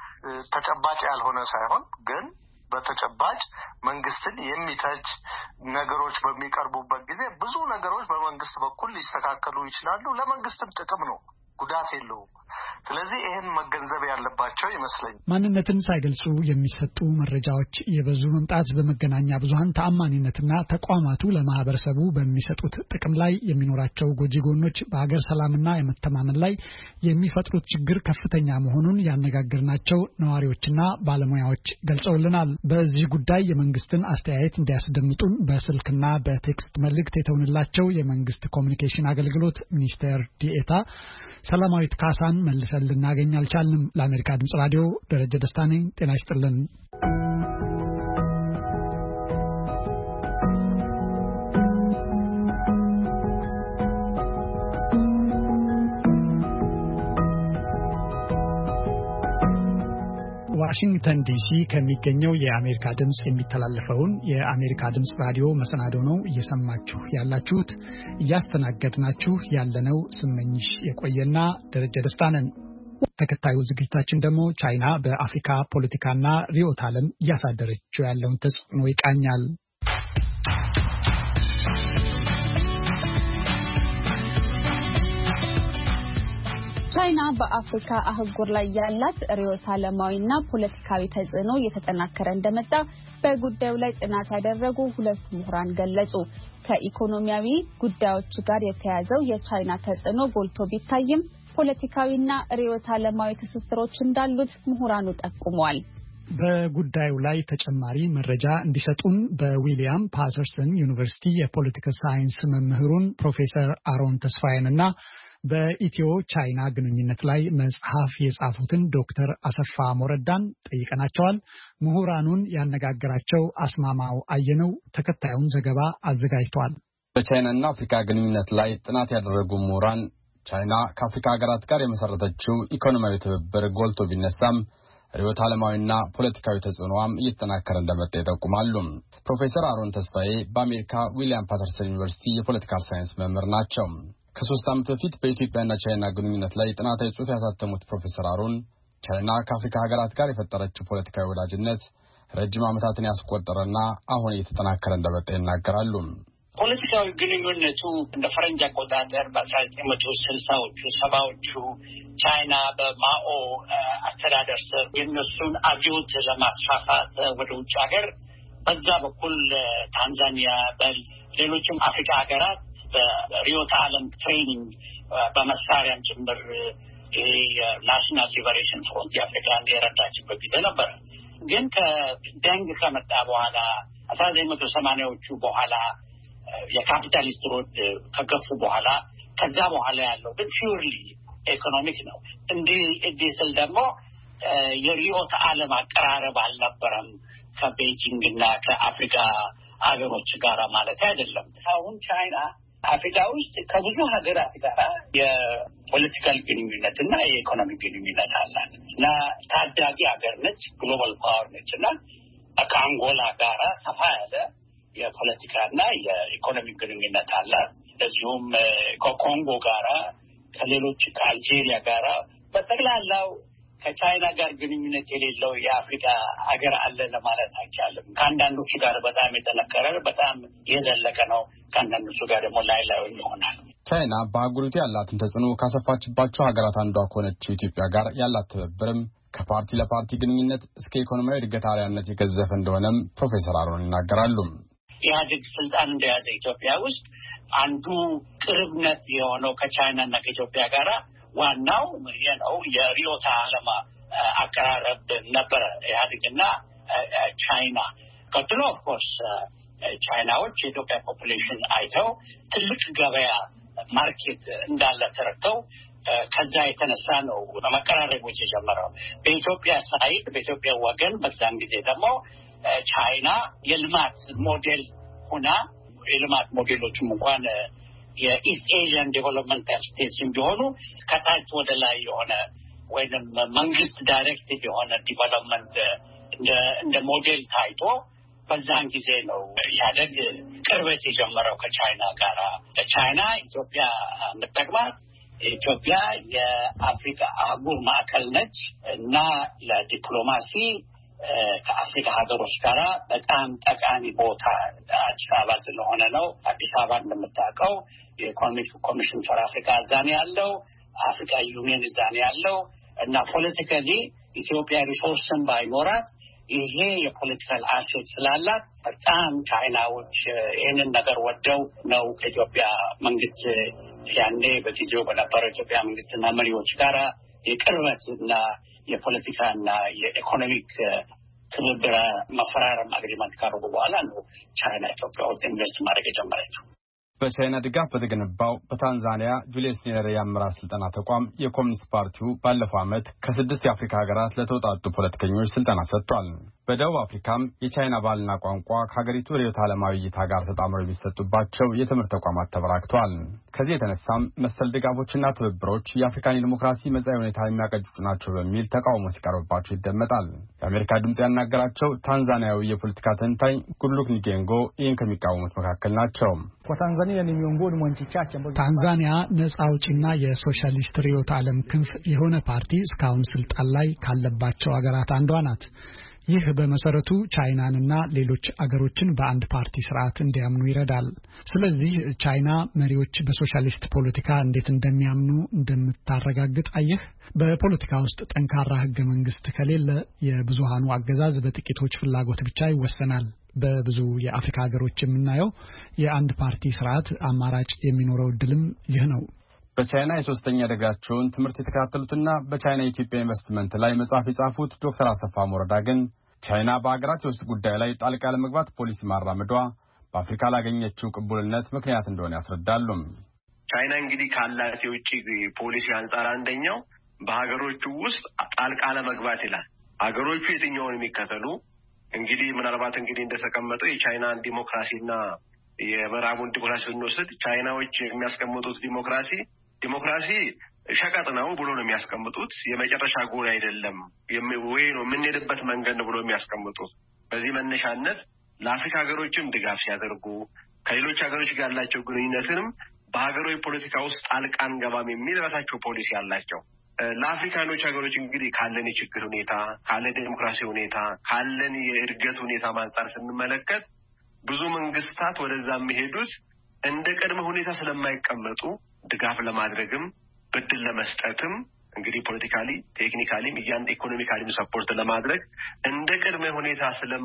S11: ተጨባጭ ያልሆነ ሳይሆን ግን በተጨባጭ መንግስትን የሚተች ነገሮች በሚቀርቡበት ጊዜ ብዙ ነገሮች በመንግስት በኩል ሊስተካከሉ ይችላሉ። ለመንግስትም ጥቅም ነው፣ ጉዳት የለውም። ስለዚህ ይሄን መገንዘብ ያለባቸው ይመስለኛል።
S1: ማንነትን ሳይገልጹ የሚሰጡ መረጃዎች የበዙ መምጣት በመገናኛ ብዙሃን ተአማኒነትና ተቋማቱ ለማህበረሰቡ በሚሰጡት ጥቅም ላይ የሚኖራቸው ጎጂ ጎኖች በአገር ሰላምና የመተማመን ላይ የሚፈጥሩት ችግር ከፍተኛ መሆኑን ያነጋገርናቸው ነዋሪዎችና ባለሙያዎች ገልጸውልናል። በዚህ ጉዳይ የመንግስትን አስተያየት እንዲያስደምጡን በስልክና በቴክስት መልእክት የተውንላቸው የመንግስት ኮሙኒኬሽን አገልግሎት ሚኒስቴር ዲኤታ ሰላማዊት ካሳን መልሰን ልናገኝ አልቻልንም። ለአሜሪካ ድምጽ ራዲዮ ደረጀ ደስታ ነኝ። ጤና ይስጥልን። ዋሽንግተን ዲሲ ከሚገኘው የአሜሪካ ድምጽ የሚተላለፈውን የአሜሪካ ድምጽ ራዲዮ መሰናዶ ነው እየሰማችሁ ያላችሁት። እያስተናገድናችሁ ያለነው ስመኝሽ የቆየና ደረጀ ደስታ ነን። ተከታዩ ዝግጅታችን ደግሞ ቻይና በአፍሪካ ፖለቲካና ርዕዮተ ዓለም እያሳደረችው ያለውን ተጽዕኖ ይቃኛል።
S2: ቻይና በአፍሪካ አህጉር ላይ ያላት ርዕዮተ ዓለማዊና ፖለቲካዊ ተጽዕኖ እየተጠናከረ እንደመጣ በጉዳዩ ላይ ጥናት ያደረጉ ሁለት ምሁራን ገለጹ። ከኢኮኖሚያዊ ጉዳዮች ጋር የተያያዘው የቻይና ተጽዕኖ ጎልቶ ቢታይም ፖለቲካዊና ርዕዮተ ዓለማዊ ትስስሮች እንዳሉት ምሁራኑ ጠቁመዋል።
S1: በጉዳዩ ላይ ተጨማሪ መረጃ እንዲሰጡን በዊሊያም ፓተርሰን ዩኒቨርሲቲ የፖለቲካል ሳይንስ መምህሩን ፕሮፌሰር አሮን ተስፋዬንና በኢትዮ ቻይና ግንኙነት ላይ መጽሐፍ የጻፉትን ዶክተር አሰፋ ሞረዳን ጠይቀናቸዋል። ምሁራኑን ያነጋገራቸው አስማማው አየነው ተከታዩን ዘገባ አዘጋጅቷል።
S12: በቻይናና አፍሪካ ግንኙነት ላይ ጥናት ያደረጉ ምሁራን ቻይና ከአፍሪካ ሀገራት ጋር የመሰረተችው ኢኮኖሚያዊ ትብብር ጎልቶ ቢነሳም ርዕዮተ ዓለማዊና ፖለቲካዊ ተጽዕኖዋም እየተጠናከረ እንደመጣ ይጠቁማሉ። ፕሮፌሰር አሮን ተስፋዬ በአሜሪካ ዊሊያም ፓተርሰን ዩኒቨርሲቲ የፖለቲካል ሳይንስ መምህር ናቸው። ከሶስት ዓመት በፊት በኢትዮጵያና ቻይና ግንኙነት ላይ ጥናታዊ ጽሑፍ ያሳተሙት ፕሮፌሰር አሮን ቻይና ከአፍሪካ ሀገራት ጋር የፈጠረችው ፖለቲካዊ ወዳጅነት ረጅም ዓመታትን ያስቆጠረና አሁን እየተጠናከረ እንደመጣ ይናገራሉ።
S4: ፖለቲካዊ ግንኙነቱ እንደ ፈረንጅ አቆጣጠር በአስራ ዘጠኝ መቶ ስልሳዎቹ ሰባዎቹ ቻይና በማኦ አስተዳደር ስር የነሱን አብዮት ለማስፋፋት ወደ ውጭ ሀገር በዛ በኩል ታንዛኒያ በሌሎችም አፍሪካ ሀገራት በርዕዮተ ዓለም ትሬኒንግ በመሳሪያም ጭምር ናሽናል ሊበሬሽን ፍሮንት የአፍሪካን የረዳችበት ጊዜ ነበረ። ግን ከደንግ ከመጣ በኋላ አስራ ዘጠኝ መቶ ሰማንያዎቹ በኋላ የካፒታሊስት ሮድ ከገፉ በኋላ ከዛ በኋላ ያለው ግን ፒውርሊ ኢኮኖሚክ ነው። እንዲህ እንዲህ ስል ደግሞ የርዕዮተ ዓለም አቀራረብ አልነበረም ከቤጂንግ እና ከአፍሪካ ሀገሮች ጋር ማለት አይደለም። አሁን ቻይና አፍሪካ ውስጥ ከብዙ ሀገራት ጋር የፖለቲካል ግንኙነት እና የኢኮኖሚ ግንኙነት አላት እና ታዳጊ ሀገር ነች፣ ግሎባል ፓወር ነች እና ከአንጎላ ጋራ ሰፋ ያለ የፖለቲካና የኢኮኖሚ ግንኙነት አላት። እንደዚሁም ከኮንጎ ጋራ ከሌሎች ከአልጄሪያ ጋራ በጠቅላላው ከቻይና ጋር ግንኙነት የሌለው የአፍሪካ ሀገር አለ ለማለት አይቻልም። ከአንዳንዶቹ ጋር በጣም የጠነከረ በጣም የዘለቀ ነው። ከአንዳንዶቹ ጋር ደግሞ ላይ ላይ ይሆናል።
S12: ቻይና በአህጉሪቱ ያላትን ተጽዕኖ ካሰፋችባቸው ሀገራት አንዷ ከሆነችው ኢትዮጵያ ጋር ያላት ትብብርም ከፓርቲ ለፓርቲ ግንኙነት እስከ ኢኮኖሚያዊ እድገት አርአያነት የገዘፈ እንደሆነም ፕሮፌሰር አሮን ይናገራሉ።
S4: ኢህአዴግ ስልጣን እንደያዘ ኢትዮጵያ ውስጥ አንዱ ቅርብነት የሆነው ከቻይናና ከኢትዮጵያ ጋር ዋናው ነው የሪዮታ ዓለም አቀራረብ ነበረ። ኢህአዴግና ቻይና ቀጥሎ ኦፍ ኮርስ ቻይናዎች የኢትዮጵያ ፖፑሌሽን አይተው ትልቅ ገበያ ማርኬት እንዳለ ተረድተው ከዛ የተነሳ ነው መቀራረቦች የጀመረው። በኢትዮጵያ ሳይድ በኢትዮጵያ ወገን በዛን ጊዜ ደግሞ ቻይና የልማት ሞዴል ሆና የልማት ሞዴሎችም እንኳን የኢስት ኤዥያን ዴቨሎፕመንት ስቴትስ እንዲሆኑ ከታች ወደ ላይ የሆነ ወይንም መንግስት ዳይሬክቲቭ የሆነ ዲቨሎፕመንት እንደ ሞዴል ታይቶ በዛን ጊዜ ነው ኢህአዴግ ቅርበት የጀመረው ከቻይና ጋር። ቻይና ኢትዮጵያ የምትጠቅማት ኢትዮጵያ የአፍሪካ አህጉር ማዕከል ነች እና ለዲፕሎማሲ ከአፍሪካ ሀገሮች ጋር በጣም ጠቃሚ ቦታ አዲስ አበባ ስለሆነ ነው። አዲስ አበባ እንደምታውቀው የኢኮኖሚክ ኮሚሽን ፎር አፍሪካ እዛ ነው ያለው፣ አፍሪካ ዩኒየን እዛ ነው ያለው እና ፖለቲካሊ ኢትዮጵያ ሪሶርስን ባይኖራት ይሄ የፖለቲካል አሴት ስላላት በጣም ቻይናዎች ይህንን ነገር ወደው ነው ከኢትዮጵያ መንግስት ያኔ በጊዜው በነበረው ኢትዮጵያ መንግስትና መሪዎች ጋር የቅርበትና የፖለቲካና የኢኮኖሚክ ትብብር መፈራረም አግሪመንት ካደረጉ በኋላ ነው ቻይና ኢትዮጵያ ውስጥ ኢንቨስት ማድረግ የጀመረችው።
S12: በቻይና ድጋፍ በተገነባው በታንዛኒያ ጁሊየስ ኒየሬ የአመራር ስልጠና ተቋም የኮሚኒስት ፓርቲው ባለፈው ዓመት ከስድስት የአፍሪካ ሀገራት ለተውጣጡ ፖለቲከኞች ስልጠና ሰጥቷል። በደቡብ አፍሪካም የቻይና ባህልና ቋንቋ ከሀገሪቱ ርዕዮተ ዓለማዊ እይታ ጋር ተጣምረው የሚሰጡባቸው የትምህርት ተቋማት ተበራክተዋል። ከዚህ የተነሳም መሰል ድጋፎችና ትብብሮች የአፍሪካን የዲሞክራሲ መጻኢ ሁኔታ የሚያቀጭጩ ናቸው በሚል ተቃውሞ ሲቀርብባቸው ይደመጣል። የአሜሪካ ድምጽ ያናገራቸው ታንዛኒያዊ የፖለቲካ ተንታኝ ጉድሉክ ኒጌንጎ ይህን ከሚቃወሙት መካከል ናቸው።
S1: ታንዛኒያ ነጻ አውጪና የሶሻሊስት ርዕዮተ ዓለም ክንፍ የሆነ ፓርቲ እስካሁን ስልጣን ላይ ካለባቸው ሀገራት አንዷ ናት። ይህ በመሰረቱ ቻይናንና ሌሎች አገሮችን በአንድ ፓርቲ ስርዓት እንዲያምኑ ይረዳል። ስለዚህ ቻይና መሪዎች በሶሻሊስት ፖለቲካ እንዴት እንደሚያምኑ እንደምታረጋግጥ አየህ። በፖለቲካ ውስጥ ጠንካራ ህገ መንግስት ከሌለ የብዙሃኑ አገዛዝ በጥቂቶች ፍላጎት ብቻ ይወሰናል። በብዙ የአፍሪካ ሀገሮች የምናየው የአንድ ፓርቲ ስርዓት አማራጭ የሚኖረው እድልም ይህ ነው።
S12: በቻይና የሶስተኛ ደረጃቸውን ትምህርት የተከታተሉትና በቻይና የኢትዮጵያ ኢንቨስትመንት ላይ መጽሐፍ የጻፉት ዶክተር አሰፋ ሞረዳ ግን ቻይና በአገራት የውስጥ ጉዳይ ላይ ጣልቃ ለመግባት ፖሊሲ ማራመዷ በአፍሪካ ላገኘችው ቅቡልነት ምክንያት እንደሆነ ያስረዳሉ።
S13: ቻይና እንግዲህ ካላት የውጭ ፖሊሲ አንጻር አንደኛው በሀገሮቹ ውስጥ ጣልቃ ለመግባት ይላል። ሀገሮቹ የትኛውን የሚከተሉ እንግዲህ ምናልባት እንግዲህ እንደተቀመጠው የቻይናን ዲሞክራሲና የምዕራቡን ዲሞክራሲ እንወስድ። ቻይናዎች የሚያስቀምጡት ዲሞክራሲ ዲሞክራሲ ሸቀጥ ነው ብሎ ነው የሚያስቀምጡት። የመጨረሻ ጎል አይደለም ወይ ነው የምንሄድበት መንገድ ነው ብሎ የሚያስቀምጡት። በዚህ መነሻነት ለአፍሪካ ሀገሮችም ድጋፍ ሲያደርጉ ከሌሎች ሀገሮች ጋር ያላቸው ግንኙነትንም በሀገሮች ፖለቲካ ውስጥ ጣልቃ አንገባም የሚል ራሳቸው ፖሊሲ አላቸው። ለአፍሪካኖች ሀገሮች እንግዲህ ካለን የችግር ሁኔታ፣ ካለን ዴሞክራሲ ሁኔታ፣ ካለን የእድገት ሁኔታ አንጻር ስንመለከት ብዙ መንግስታት ወደዛ የሚሄዱት እንደ ቅድመ ሁኔታ ስለማይቀመጡ ድጋፍ ለማድረግም ብድር ለመስጠትም እንግዲህ ፖለቲካሊ ቴክኒካሊም እያን ኢኮኖሚካሊም ሰፖርት ለማድረግ እንደ ቅድመ ሁኔታ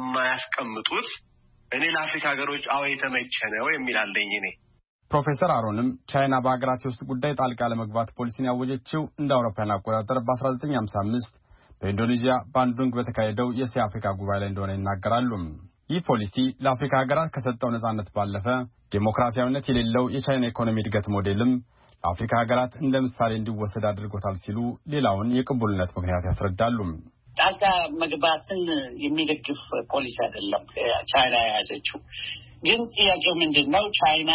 S13: ስለማያስቀምጡት እኔ ለአፍሪካ ሀገሮች አዎ የተመቸ ነው የሚል አለኝ እኔ።
S12: ፕሮፌሰር አሮንም ቻይና በአገራት ውስጥ ጉዳይ ጣልቃ ለመግባት ፖሊሲን ያወጀችው እንደ አውሮፓውያን አቆጣጠር በአስራ ዘጠኝ ሀምሳ አምስት በኢንዶኔዥያ ባንዱንግ በተካሄደው የእስያ አፍሪካ ጉባኤ ላይ እንደሆነ ይናገራሉ። ይህ ፖሊሲ ለአፍሪካ ሀገራት ከሰጠው ነጻነት ባለፈ ዴሞክራሲያዊነት የሌለው የቻይና ኢኮኖሚ እድገት ሞዴልም ለአፍሪካ ሀገራት እንደ ምሳሌ እንዲወሰድ አድርጎታል ሲሉ ሌላውን የቅቡልነት ምክንያት ያስረዳሉ።
S4: ጣልቃ መግባትን የሚደግፍ ፖሊሲ አይደለም ቻይና የያዘችው። ግን ጥያቄው ምንድን ነው? ቻይና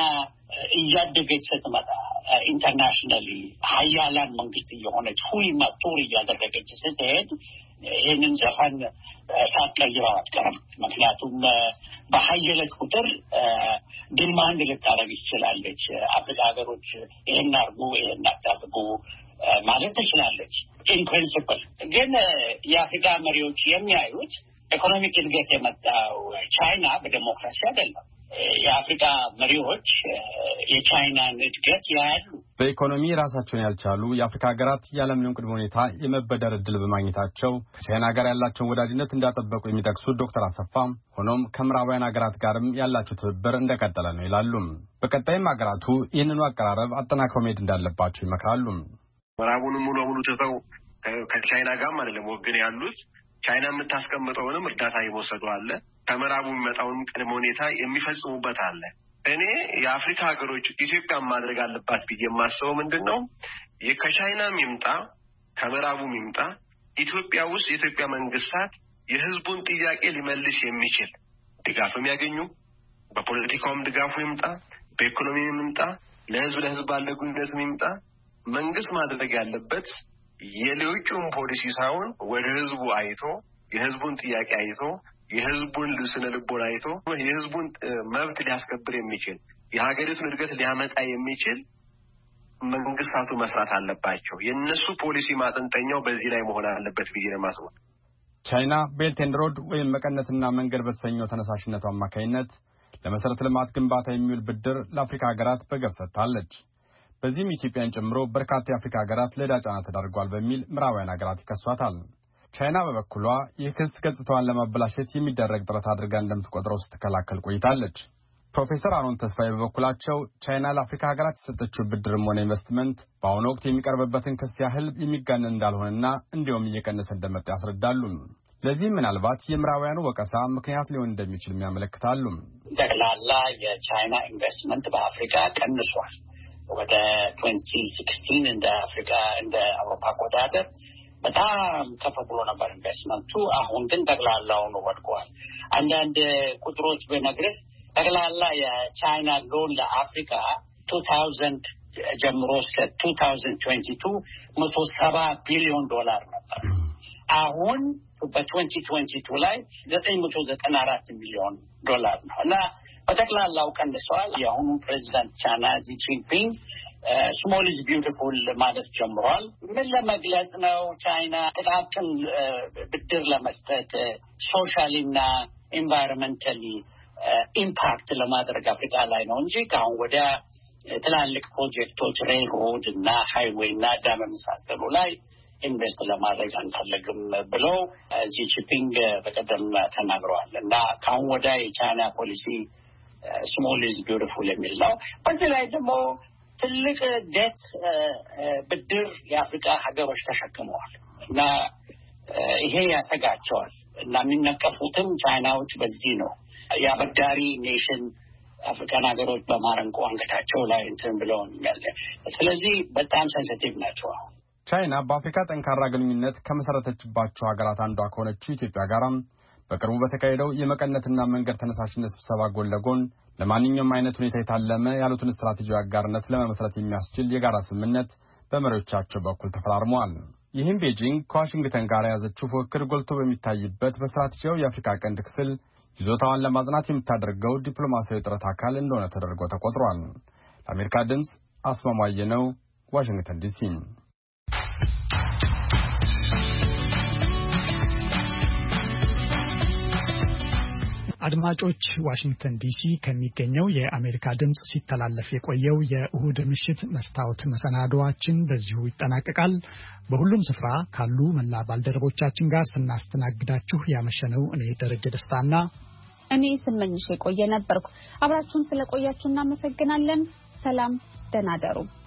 S4: እያደገች ስትመጣ ኢንተርናሽናሊ ሀያላን መንግስት እየሆነች ሁይ ማስቶሪ እያደረገች ስትሄድ ይህንን ዘፈን ሳትቀይረው አትቀርም። ምክንያቱም በሀየለት ቁጥር ዲማንድ ልታደርግ ትችላለች። አፍሪካ ሀገሮች ይህን አድርጉ፣ ይህን አታድርጉ ማለት ትችላለች ኢን ፕሪንሲፕል። ግን የአፍሪካ መሪዎች የሚያዩት ኢኮኖሚክ እድገት የመጣው ቻይና በዲሞክራሲ አይደለም። የአፍሪካ መሪዎች የቻይናን እድገት ያያሉ።
S12: በኢኮኖሚ ራሳቸውን ያልቻሉ የአፍሪካ ሀገራት ያለምንም ቅድመ ሁኔታ የመበደር እድል በማግኘታቸው ከቻይና ጋር ያላቸውን ወዳጅነት እንዳጠበቁ የሚጠቅሱት ዶክተር አሰፋ ሆኖም ከምዕራባውያን ሀገራት ጋርም ያላቸው ትብብር እንደቀጠለ ነው ይላሉ። በቀጣይም ሀገራቱ ይህንኑ አቀራረብ አጠናክረው መሄድ እንዳለባቸው ይመክራሉ።
S13: ምዕራቡን ሙሉ በሙሉ ትተው ከቻይና ጋርም አይደለም ወገን ያሉት ቻይና የምታስቀምጠውንም እርዳታ ይወሰዱ አለ። ከምዕራቡ የሚመጣውን ቅድመ ሁኔታ የሚፈጽሙበት አለ። እኔ የአፍሪካ ሀገሮች ኢትዮጵያን ማድረግ አለባት ብዬ የማስበው ምንድነው ከቻይናም ይምጣ ከምዕራቡም ይምጣ ኢትዮጵያ ውስጥ የኢትዮጵያ መንግስታት የህዝቡን ጥያቄ ሊመልስ የሚችል ድጋፍም ያገኙ በፖለቲካውም ድጋፉ ይምጣ በኢኮኖሚውም ይምጣ ለህዝብ ለህዝብ ባለ ግንኙነትም ይምጣ መንግስት ማድረግ ያለበት የሌሎቹን ፖሊሲ ሳይሆን ወደ ህዝቡ አይቶ የህዝቡን ጥያቄ አይቶ የህዝቡን ስነ ልቦና አይቶ የህዝቡን መብት ሊያስከብር የሚችል የሀገሪቱን እድገት ሊያመጣ የሚችል መንግስታቱ መስራት አለባቸው። የነሱ ፖሊሲ ማጠንጠኛው በዚህ ላይ መሆን አለበት ብዬ ነው የማስበው።
S12: ቻይና ቤልት ኤንድ ሮድ ወይም መቀነትና መንገድ በተሰኘው ተነሳሽነቱ አማካይነት ለመሰረተ ልማት ግንባታ የሚውል ብድር ለአፍሪካ ሀገራት በገፍ ሰጥታለች። በዚህም ኢትዮጵያን ጨምሮ በርካታ የአፍሪካ ሀገራት ለዕዳ ጫና ተዳርጓል በሚል ምዕራባውያን ሀገራት ይከሷታል። ቻይና በበኩሏ ይህ ክስ ገጽታዋን ለማበላሸት የሚደረግ ጥረት አድርጋ እንደምትቆጥረው ስትከላከል ቆይታለች። ፕሮፌሰር አሮን ተስፋዬ በበኩላቸው ቻይና ለአፍሪካ ሀገራት የሰጠችው ብድርም ሆነ ኢንቨስትመንት በአሁኑ ወቅት የሚቀርብበትን ክስ ያህል የሚጋነን እንዳልሆነና እንዲሁም እየቀነሰ እንደመጣ ያስረዳሉ። ለዚህም ምናልባት የምዕራባውያኑ ወቀሳ ምክንያት ሊሆን እንደሚችል ያመለክታሉ።
S4: ጠቅላላ የቻይና ኢንቨስትመንት በአፍሪካ ቀንሷል። ወደ twenty sixteen እንደ አፍሪካ እንደ አውሮፓ አቆጣጠር በጣም ከፍ ብሎ ነበር ኢንቨስትመንቱ። አሁን ግን ጠቅላላውን ወድቋል። አንዳንድ ቁጥሮች በነገር ጠቅላላ የቻይና ሎን ለአፍሪካ two thousand ጀምሮ እስከ twenty twenty-two one hundred seventy ቢሊዮን ዶላር ነበር። አሁን በtwenty twenty-two ላይ nine hundred ninety-four ሚሊዮን ዶላር ነው እና በጠቅላላው ቀንሷል። የአሁኑ ፕሬዚዳንት ቻይና ጂ ጂንፒንግ ስሞል ኢዝ ቢዩቲፉል ማለት ጀምሯል። ምን ለመግለጽ ነው? ቻይና ጥቃቅን ብድር ለመስጠት ሶሻሊ እና ኢንቫይሮንመንታሊ ኢምፓክት ለማድረግ አፍሪካ ላይ ነው እንጂ ከአሁን ወዲያ ትላልቅ ፕሮጀክቶች ሬልሮድ እና ሃይዌይ እና ዳም መሳሰሉ ላይ ኢንቨስት ለማድረግ አንፈልግም ብለው ጂ ጂንፒንግ በቀደም ተናግረዋል እና ከአሁን ወዲያ የቻይና ፖሊሲ ስሞል ኢዝ ቢዩቲፉል የሚል ነው። በዚህ ላይ ደግሞ ትልቅ ዴት ብድር የአፍሪካ ሀገሮች ተሸክመዋል እና ይሄ ያሰጋቸዋል እና የሚነቀፉትም ቻይናዎች በዚህ ነው። የአበዳሪ ኔሽን አፍሪካን ሀገሮች በማረንቆ አንገታቸው ላይ እንትን ብለው ያለ ስለዚህ በጣም ሴንሲቲቭ ናቸው።
S12: ቻይና በአፍሪካ ጠንካራ ግንኙነት ከመሰረተችባቸው ሀገራት አንዷ ከሆነችው ኢትዮጵያ ጋራም በቅርቡ በተካሄደው የመቀነትና መንገድ ተነሳሽነት ስብሰባ ጎን ለጎን ለማንኛውም አይነት ሁኔታ የታለመ ያሉትን ስትራቴጂያዊ አጋርነት ለመመስረት የሚያስችል የጋራ ስምምነት በመሪዎቻቸው በኩል ተፈራርመዋል። ይህም ቤጂንግ ከዋሽንግተን ጋር የያዘችው ፉክክር ጎልቶ በሚታይበት በስትራቴጂያዊ የአፍሪካ ቀንድ ክፍል ይዞታዋን ለማጽናት የምታደርገው ዲፕሎማሲያዊ ጥረት አካል እንደሆነ ተደርጎ ተቆጥሯል። ለአሜሪካ ድምፅ አስማማየ ነው፣ ዋሽንግተን ዲሲ።
S1: አድማጮች ዋሽንግተን ዲሲ ከሚገኘው የአሜሪካ ድምጽ ሲተላለፍ የቆየው የእሁድ ምሽት መስታወት መሰናዶዋችን በዚሁ ይጠናቀቃል። በሁሉም ስፍራ ካሉ መላ ባልደረቦቻችን ጋር ስናስተናግዳችሁ ያመሸነው እኔ ደረጀ ደስታና
S2: እኔ ስመኝሽ የቆየ ነበርኩ። አብራችሁን ስለቆያችሁ እናመሰግናለን። ሰላም፣ ደህና ደሩ።